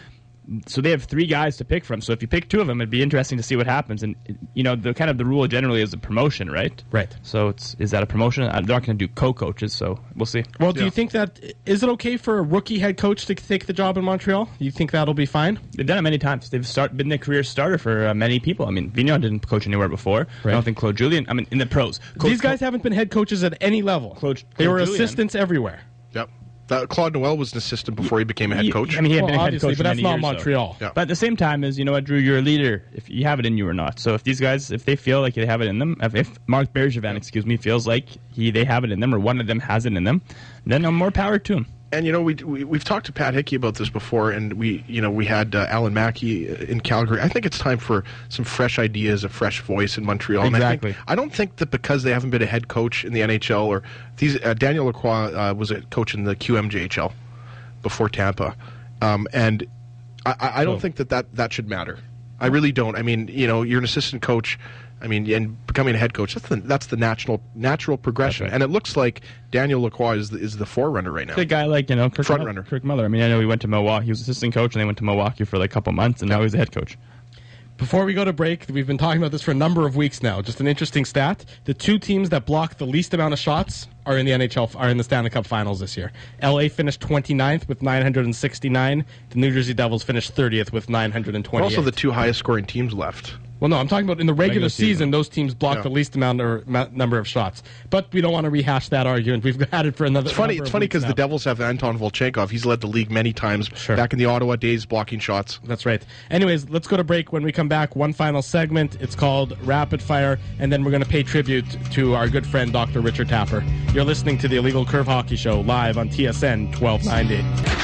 [SPEAKER 2] so they have three guys to pick from. So if you pick two of them, it'd be interesting to see what happens. And you know, the kind of the rule generally is a promotion, right?
[SPEAKER 1] Right. So
[SPEAKER 2] it's is that a promotion? They're not going to do co-coaches, so we'll see.
[SPEAKER 1] Well, do
[SPEAKER 2] yeah.
[SPEAKER 1] you think that is it okay for a rookie head coach to take the job in Montreal? You think that'll be fine?
[SPEAKER 2] They've done it many times. They've start, been the career starter for uh, many people. I mean, Vigneault didn't coach anywhere before. Right. I don't think Claude Julien. I mean, in the pros,
[SPEAKER 1] Coach these guys Cl- haven't been head coaches at any level.
[SPEAKER 2] Claude, Claude
[SPEAKER 1] they were
[SPEAKER 2] Julien.
[SPEAKER 1] assistants everywhere.
[SPEAKER 3] Yep. That Claude Noel was an assistant before he became a head coach.
[SPEAKER 2] I mean, he had
[SPEAKER 1] well,
[SPEAKER 2] been a head
[SPEAKER 1] obviously,
[SPEAKER 2] coach
[SPEAKER 1] but that's not
[SPEAKER 2] years,
[SPEAKER 1] Montreal.
[SPEAKER 2] So. Yeah. But at the same time, is you know what, Drew, you're a leader if you have it in you or not. So if these guys, if they feel like they have it in them, if, if Marc Bergevin, excuse me, feels like he they have it in them, or one of them has it in them, then no more power to him.
[SPEAKER 3] And you know, we, we we've talked to Pat Hickey about this before, and we you know we had uh, Alan Mackey in Calgary. I think it's time for some fresh ideas, a fresh voice in Montreal.
[SPEAKER 1] Exactly.
[SPEAKER 3] And I, think, I don't think that because they haven't been a head coach in the N H L, or these uh, Daniel Lacroix uh, was a coach in the Q M J H L before Tampa, um, and I, I don't oh. think that, that that should matter. I really don't. I mean, you know, you're an assistant coach. I mean, and becoming a head coach, that's the, that's the natural natural progression. Right. And it looks like Daniel Lacroix is the, is the forerunner right now.
[SPEAKER 2] The guy like, you know, Kirk
[SPEAKER 3] front
[SPEAKER 2] Muller,
[SPEAKER 3] runner.
[SPEAKER 2] Kirk Muller. I mean, I know he went to Milwaukee. He was assistant coach, and they went to Milwaukee for like a couple months, and now he's a head coach.
[SPEAKER 1] Before we go to break, we've been talking about this for a number of weeks now. Just an interesting stat. The two teams that block the least amount of shots are in the N H L, are in the Stanley Cup Finals this year. L A finished twenty-ninth with nine hundred sixty-nine. The New Jersey Devils finished thirtieth with nine hundred twenty-eight.
[SPEAKER 3] Also the two highest scoring teams left.
[SPEAKER 1] Well, no, I'm talking about in the regular, regular season,
[SPEAKER 2] season,
[SPEAKER 1] those teams block
[SPEAKER 3] yeah.
[SPEAKER 1] the least amount or ma- number of shots. But we don't want to rehash that argument. We've had it for another.
[SPEAKER 3] It's funny. It's funny because the Devils have Anton Volchenkov. He's led the league many times
[SPEAKER 1] sure.
[SPEAKER 3] back in the Ottawa days, blocking shots.
[SPEAKER 1] That's right. Anyways, let's go to break. When we come back, one final segment. It's called Rapid Fire, and then we're going to pay tribute to our good friend Doctor Richard Tapper. You're listening to the Illegal Curve Hockey Show live on T S N twelve ninety.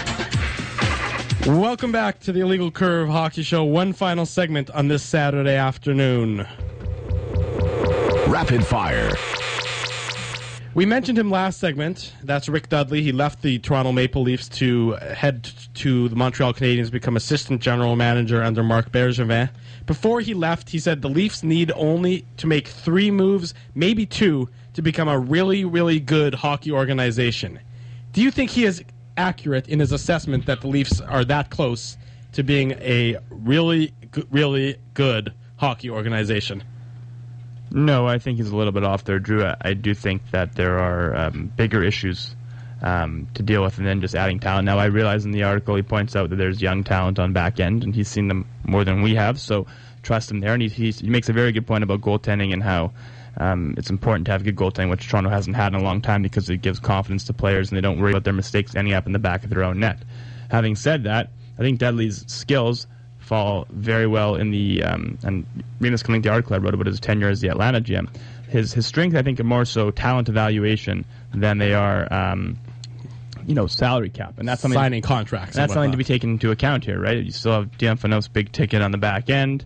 [SPEAKER 1] Welcome back to the Illegal Curve Hockey Show. One final segment on this Saturday afternoon.
[SPEAKER 7] Rapid Fire.
[SPEAKER 1] We mentioned him last segment. That's Rick Dudley. He left the Toronto Maple Leafs to head to the Montreal Canadiens, become assistant general manager under Marc Bergevin. Before he left, he said the Leafs need only to make three moves, maybe two, to become a really, really good hockey organization. Do you think he is accurate in his assessment that the Leafs are that close to being a really, really good hockey organization?
[SPEAKER 2] No, I think he's a little bit off there, Drew. I, I do think that there are um, bigger issues um, to deal with than just adding talent. Now, I realize in the article he points out that there's young talent on back end, and he's seen them more than we have, so trust him there. And he, he's, he makes a very good point about goaltending and how Um, it's important to have good goaltending, which Toronto hasn't had in a long time because it gives confidence to players and they don't worry about their mistakes ending up in the back of their own net. Having said that, I think Dudley's skills fall very well in the um, and Remus Kalinck, the article I wrote about his tenure as the Atlanta G M. His his strength, I think, are more so talent evaluation than they are, um, you know, salary cap, and that's something
[SPEAKER 1] signing contracts.
[SPEAKER 2] That's something to be taken into account here, right? You still have Dion Phaneuf's big ticket on the back end.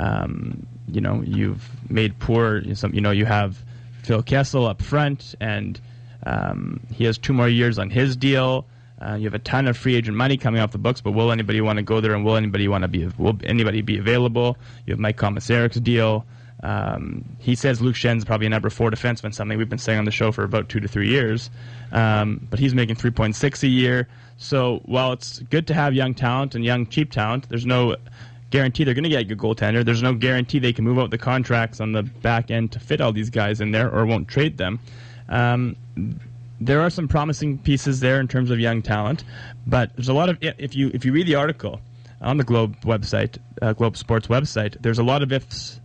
[SPEAKER 2] Um, you know, you've made poor, some, you know, you have Phil Kessel up front, and um, he has two more years on his deal. Uh, you have a ton of free agent money coming off the books, but will anybody want to go there, and will anybody want to be, will anybody be available? You have Mike Komisarik's deal. Um, he says Luke Schen's probably a number four defenseman, something we've been saying on the show for about two to three years. Um, but he's making three point six a year. So while it's good to have young talent and young cheap talent, there's no guarantee they're going to get a good goaltender. There's no guarantee they can move out the contracts on the back end to fit all these guys in there or won't trade them. Um, there are some promising pieces there in terms of young talent, but there's a lot of, if you if you read the article on the Globe website, uh, Globe Sports website, there's a lot of ifs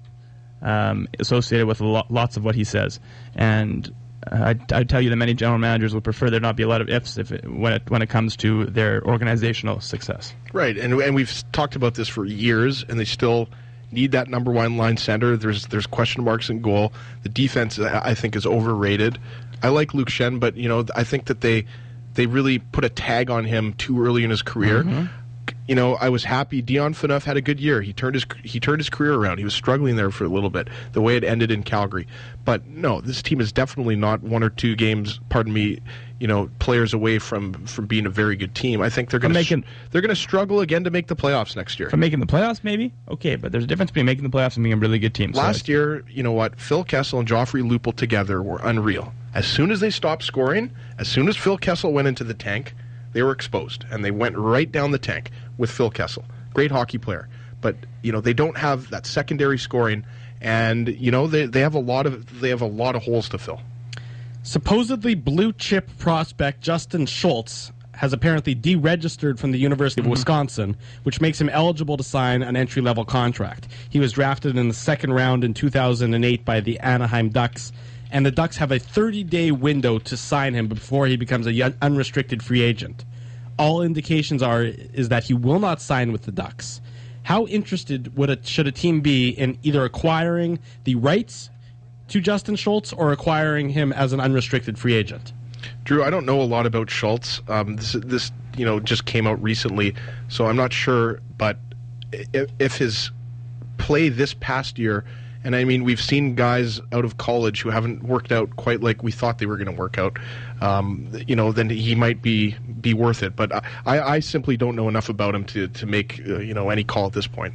[SPEAKER 2] um, associated with lo- lots of what he says. And uh, I, I tell you that many general managers would prefer there not be a lot of ifs if it, when it when it comes to their organizational success.
[SPEAKER 3] Right, and and we've talked about this for years, and they still need that number one line center. There's there's question marks in goal. The defense, I think, is overrated. I like Luke Schenn, but you know, I think that they they really put a tag on him too early in his career. Mm-hmm. You know, I was happy. Dion Phaneuf had a good year. He turned his he turned his career around. He was struggling there for a little bit, the way it ended in Calgary. But no, this team is definitely not one or two games, pardon me, you know, players away from, from being a very good team. I think they're going to they're going to struggle again to make the playoffs next year.
[SPEAKER 2] From making the playoffs, maybe? Okay, but there's a difference between making the playoffs and being a really good team.
[SPEAKER 3] Last
[SPEAKER 2] so
[SPEAKER 3] year, you know what, Phil Kessel and Joffrey Lupul together were unreal. As soon as they stopped scoring, as soon as Phil Kessel went into the tank, they were exposed, and they went right down the tank with Phil Kessel. great hockey player, but you know they don't have that secondary scoring, and you know they they have a lot of they have a lot of holes to fill.
[SPEAKER 1] Supposedly blue chip prospect Justin Schultz has apparently deregistered from the University of Wisconsin, which makes him eligible to sign an entry-level contract. He was drafted in the second round in two thousand eight by the Anaheim Ducks, and the Ducks have a thirty-day window to sign him before he becomes a unrestricted free agent. All indications are is that he will not sign with the Ducks. How interested would a, should a team be in either acquiring the rights to Justin Schultz or acquiring him as an unrestricted free agent?
[SPEAKER 3] Drew, I don't know a lot about Schultz. Um, this, this, you know, just came out recently, so I'm not sure. But if, if his play this past year, and I mean, we've seen guys out of college who haven't worked out quite like we thought they were going to work out. Um, you know, then he might be be worth it. But I, I simply don't know enough about him to to make uh, you know any call at this point.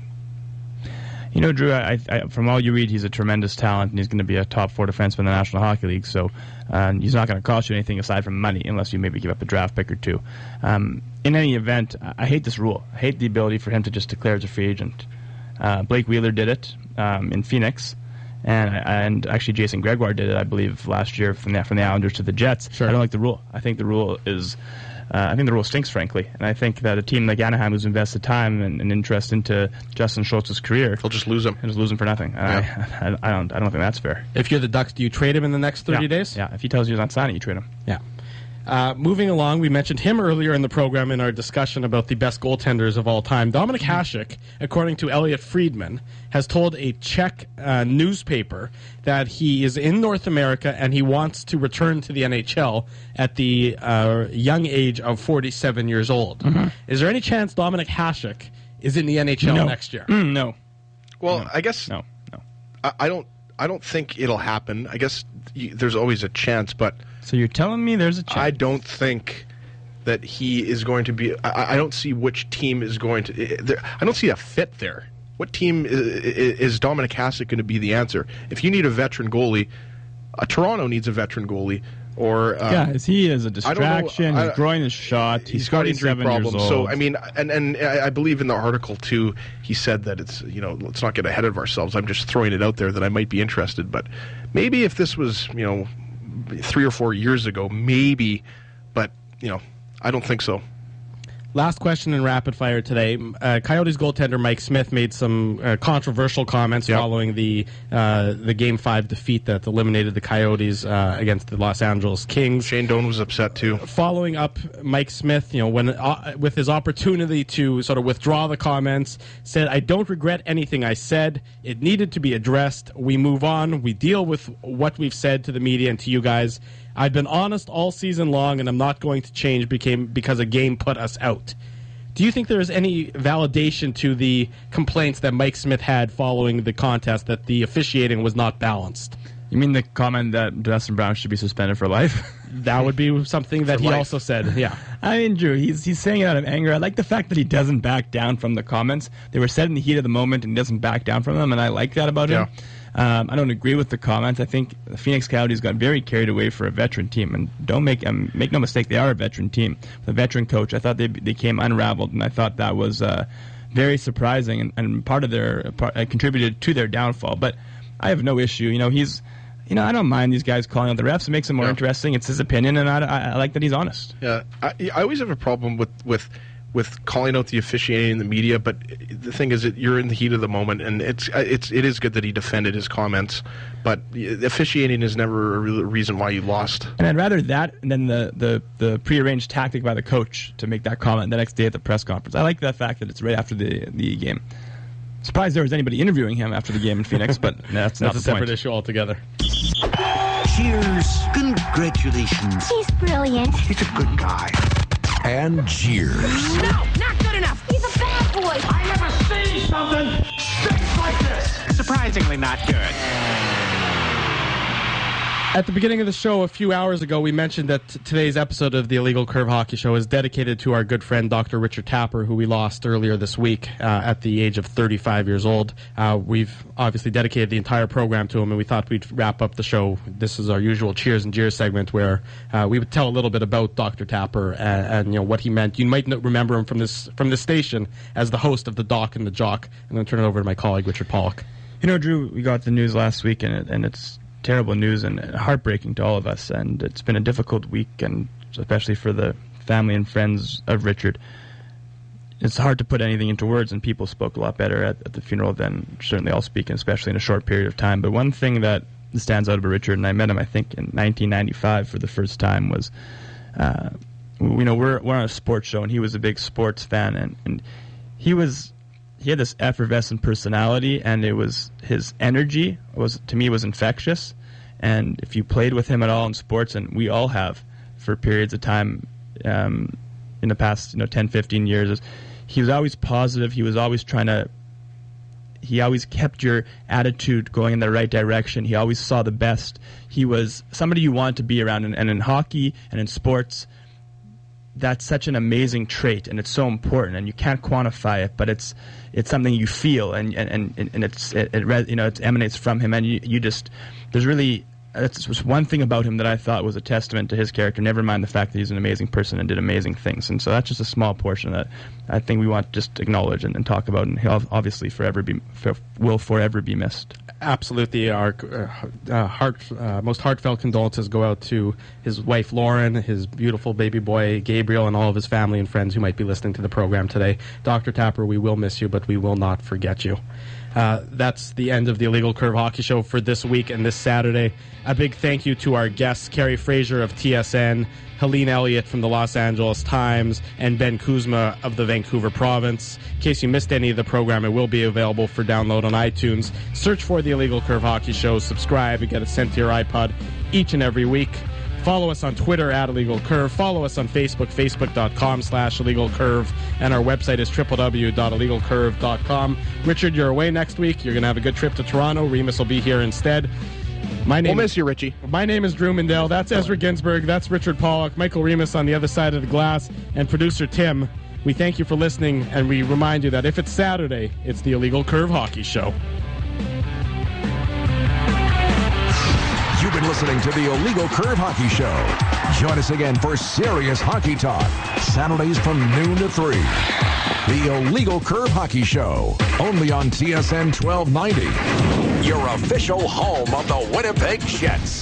[SPEAKER 2] You know, Drew, I, I, from all you read, he's a tremendous talent, and he's going to be a top four defenseman in the National Hockey League. So uh, he's not going to cost you anything aside from money, unless you maybe give up a draft pick or two. Um, in any event, I hate this rule. I hate the ability for him to just declare as a free agent. Uh, Blake Wheeler did it um, in Phoenix, and and actually Jason Gregoire did it, I believe, last year from the from the Islanders to the Jets.
[SPEAKER 1] Sure.
[SPEAKER 2] I don't like the rule. I think the rule is. Uh, I think the rule stinks, frankly, and I think that a team like Anaheim, who's invested time and, and interest into Justin Schultz's career,
[SPEAKER 3] They'll just lose him.
[SPEAKER 2] They'll just lose him for nothing.
[SPEAKER 3] Yeah.
[SPEAKER 2] I, I, I don't. I don't think that's fair.
[SPEAKER 1] If you're the Ducks, do you trade him in the next thirty
[SPEAKER 2] yeah.
[SPEAKER 1] days?
[SPEAKER 2] Yeah. If he tells you he's not signing, you trade him.
[SPEAKER 1] Yeah. Uh, moving along, we mentioned him earlier in the program in our discussion about the best goaltenders of all time. Dominik Hasek, according to Elliot Friedman, has told a Czech uh, newspaper that he is in North America and he wants to return to the N H L at the uh, young age of forty-seven years old. Mm-hmm. Is there any chance Dominik Hasek is in the N H L
[SPEAKER 2] no.
[SPEAKER 1] next year?
[SPEAKER 2] Mm, no.
[SPEAKER 3] Well,
[SPEAKER 2] no.
[SPEAKER 3] I guess
[SPEAKER 2] no, no.
[SPEAKER 3] I, I don't. I don't think it'll happen. I guess y- there's always a chance, but
[SPEAKER 2] so you're telling me there's a chance?
[SPEAKER 3] I don't think that he is going to be. I, I don't see which team is going to. There, I don't see a fit there. What team is, is Dominik Hasek going to be the answer? If you need a veteran goalie, uh, Toronto needs a veteran goalie. Or uh,
[SPEAKER 2] guys, he is a distraction.
[SPEAKER 3] I,
[SPEAKER 2] he's growing his shot. He's,
[SPEAKER 3] he's got injury problems. So I
[SPEAKER 2] I
[SPEAKER 3] mean, and and I, I believe in the article too. He said that it's you know let's not get ahead of ourselves. I'm just throwing it out there that I might be interested. But maybe if this was you know three or four years ago, maybe. But you know, I don't think so.
[SPEAKER 1] Last question in rapid fire today. Uh, Coyotes goaltender Mike Smith made some uh, controversial comments yep. following the uh, the Game Five defeat that eliminated the Coyotes uh, against the Los Angeles Kings.
[SPEAKER 3] Shane Doan was upset too.
[SPEAKER 1] Following up, Mike Smith, you know, when uh, with his opportunity to sort of withdraw the comments, said, "I don't regret anything I said. It needed to be addressed. We move on. We deal with what we've said to the media and to you guys. I've been honest all season long, and I'm not going to change became, because a game put us out." Do you think there is any validation to the complaints that Mike Smith had following the contest that the officiating was not balanced?
[SPEAKER 2] You mean the comment that Dustin Brown should be suspended for life?
[SPEAKER 1] That would be something that
[SPEAKER 3] For
[SPEAKER 1] he
[SPEAKER 3] life.
[SPEAKER 1] also said, yeah.
[SPEAKER 2] I mean, Drew, he's, he's saying it out of anger. I like the fact that he doesn't back down from the comments. They were said in the heat of the moment, and he doesn't back down from them, and I like that about him.
[SPEAKER 3] Yeah.
[SPEAKER 2] Um, I don't agree with the comments. I think the Phoenix Coyotes got very carried away for a veteran team, and don't make um, make no mistake, they are a veteran team. The veteran coach, I thought they they came unraveled, and I thought that was uh, very surprising, and, and part of their part, uh, contributed to their downfall. But I have no issue. You know, he's, you know, I don't mind these guys calling out the refs. It makes it more
[SPEAKER 3] Yeah.
[SPEAKER 2] interesting. It's his opinion, and I, I, I like that he's honest.
[SPEAKER 3] Yeah, I, I always have a problem with, with with calling out the officiating in the media, but the thing is that you're in the heat of the moment, and it's it's it is good that he defended his comments, but the officiating is never a real reason why you lost.
[SPEAKER 2] And I'd rather that than the, the, the prearranged tactic by the coach to make that comment the next day at the press conference. I like the fact that it's right after the the game. Surprised there was anybody interviewing him after the game in Phoenix, but that's,
[SPEAKER 1] That's
[SPEAKER 2] not
[SPEAKER 1] a
[SPEAKER 2] the
[SPEAKER 1] separate
[SPEAKER 2] point.
[SPEAKER 1] issue altogether.
[SPEAKER 8] Cheers. Congratulations.
[SPEAKER 9] He's brilliant.
[SPEAKER 8] He's a good guy.
[SPEAKER 7] And cheers.
[SPEAKER 9] No, not good enough. He's a bad boy.
[SPEAKER 6] I never seen something stinks like this.
[SPEAKER 10] Surprisingly not good.
[SPEAKER 1] At the beginning of the show a few hours ago, we mentioned that t- today's episode of the Illegal Curve Hockey Show is dedicated to our good friend Doctor Richard Tapper, who we lost earlier this week uh, at the age of thirty-five years old. Uh, we've obviously dedicated the entire program to him, and we thought we'd wrap up the show. This is our usual Cheers and Jeers segment where uh, we would tell a little bit about Doctor Tapper and, and you know what he meant. You might n- remember him from this from this station as the host of The Doc and the Jock. I'm going to turn it over to my colleague, Richard Pollock.
[SPEAKER 2] You know, Drew, we got the news last week, and, it, and it's terrible news and heartbreaking to all of us, and it's been a difficult week, and especially for the family and friends of Richard. It's hard to put anything into words, and people spoke a lot better at, at the funeral than certainly I'll speak, especially in a short period of time. But one thing that stands out about Richard, and I met him, I think, in nineteen ninety-five for the first time, was, uh, you know, we're, we're on a sports show, and he was a big sports fan, and, and he was... He had this effervescent personality, and it was his energy was to me was infectious. And if you played with him at all in sports, and we all have for periods of time um, in the past, you know, ten, fifteen years, he was always positive. He was always trying to. He always kept your attitude going in the right direction. He always saw the best. He was somebody you wanted to be around, and, and in hockey and in sports, that's such an amazing trait, and it's so important, and you can't quantify it, but it's it's something you feel, and and and, and it's it, it you know it emanates from him, and you you just there's really that's just one thing about him that I thought was a testament to his character. Never mind the fact that he's an amazing person and did amazing things, and so that's just a small portion that I think we want to just acknowledge and, and talk about, and he'll obviously forever be will forever be missed.
[SPEAKER 1] Absolutely. Our uh, uh, heart, uh, most heartfelt condolences go out to his wife, Lauren, his beautiful baby boy, Gabriel, and all of his family and friends who might be listening to the program today. Doctor Tapper, we will miss you, but we will not forget you. Uh, that's the end of the Illegal Curve Hockey Show for this week and this Saturday. A big thank you to our guests, Carrie Fraser of T S N, Helene Elliott from the Los Angeles Times, and Ben Kuzma of the Vancouver Province. In case you missed any of the program, it will be available for download on iTunes. Search for the Illegal Curve Hockey Show, subscribe, and get it sent to your iPod each and every week. Follow us on Twitter at Illegal Curve. Follow us on Facebook, facebook.com slash Illegal Curve. And our website is w w w dot illegal curve dot com. Richard, you're away next week. You're going to have a good trip to Toronto. Remus will be here instead. My name
[SPEAKER 3] we'll miss you, Richie.
[SPEAKER 1] My name is Drew Mindell. That's Ezra Ginsburg. That's Richard Pollock. Michael Remus on the other side of the glass. And producer Tim. We thank you for listening, and we remind you that if it's Saturday, it's the Illegal Curve Hockey Show.
[SPEAKER 7] You've been listening to the Illegal Curve Hockey Show. Join us again for serious hockey talk, Saturdays from noon to three. The Illegal Curve Hockey Show, only on T S N twelve ninety. Your official home of the Winnipeg Jets.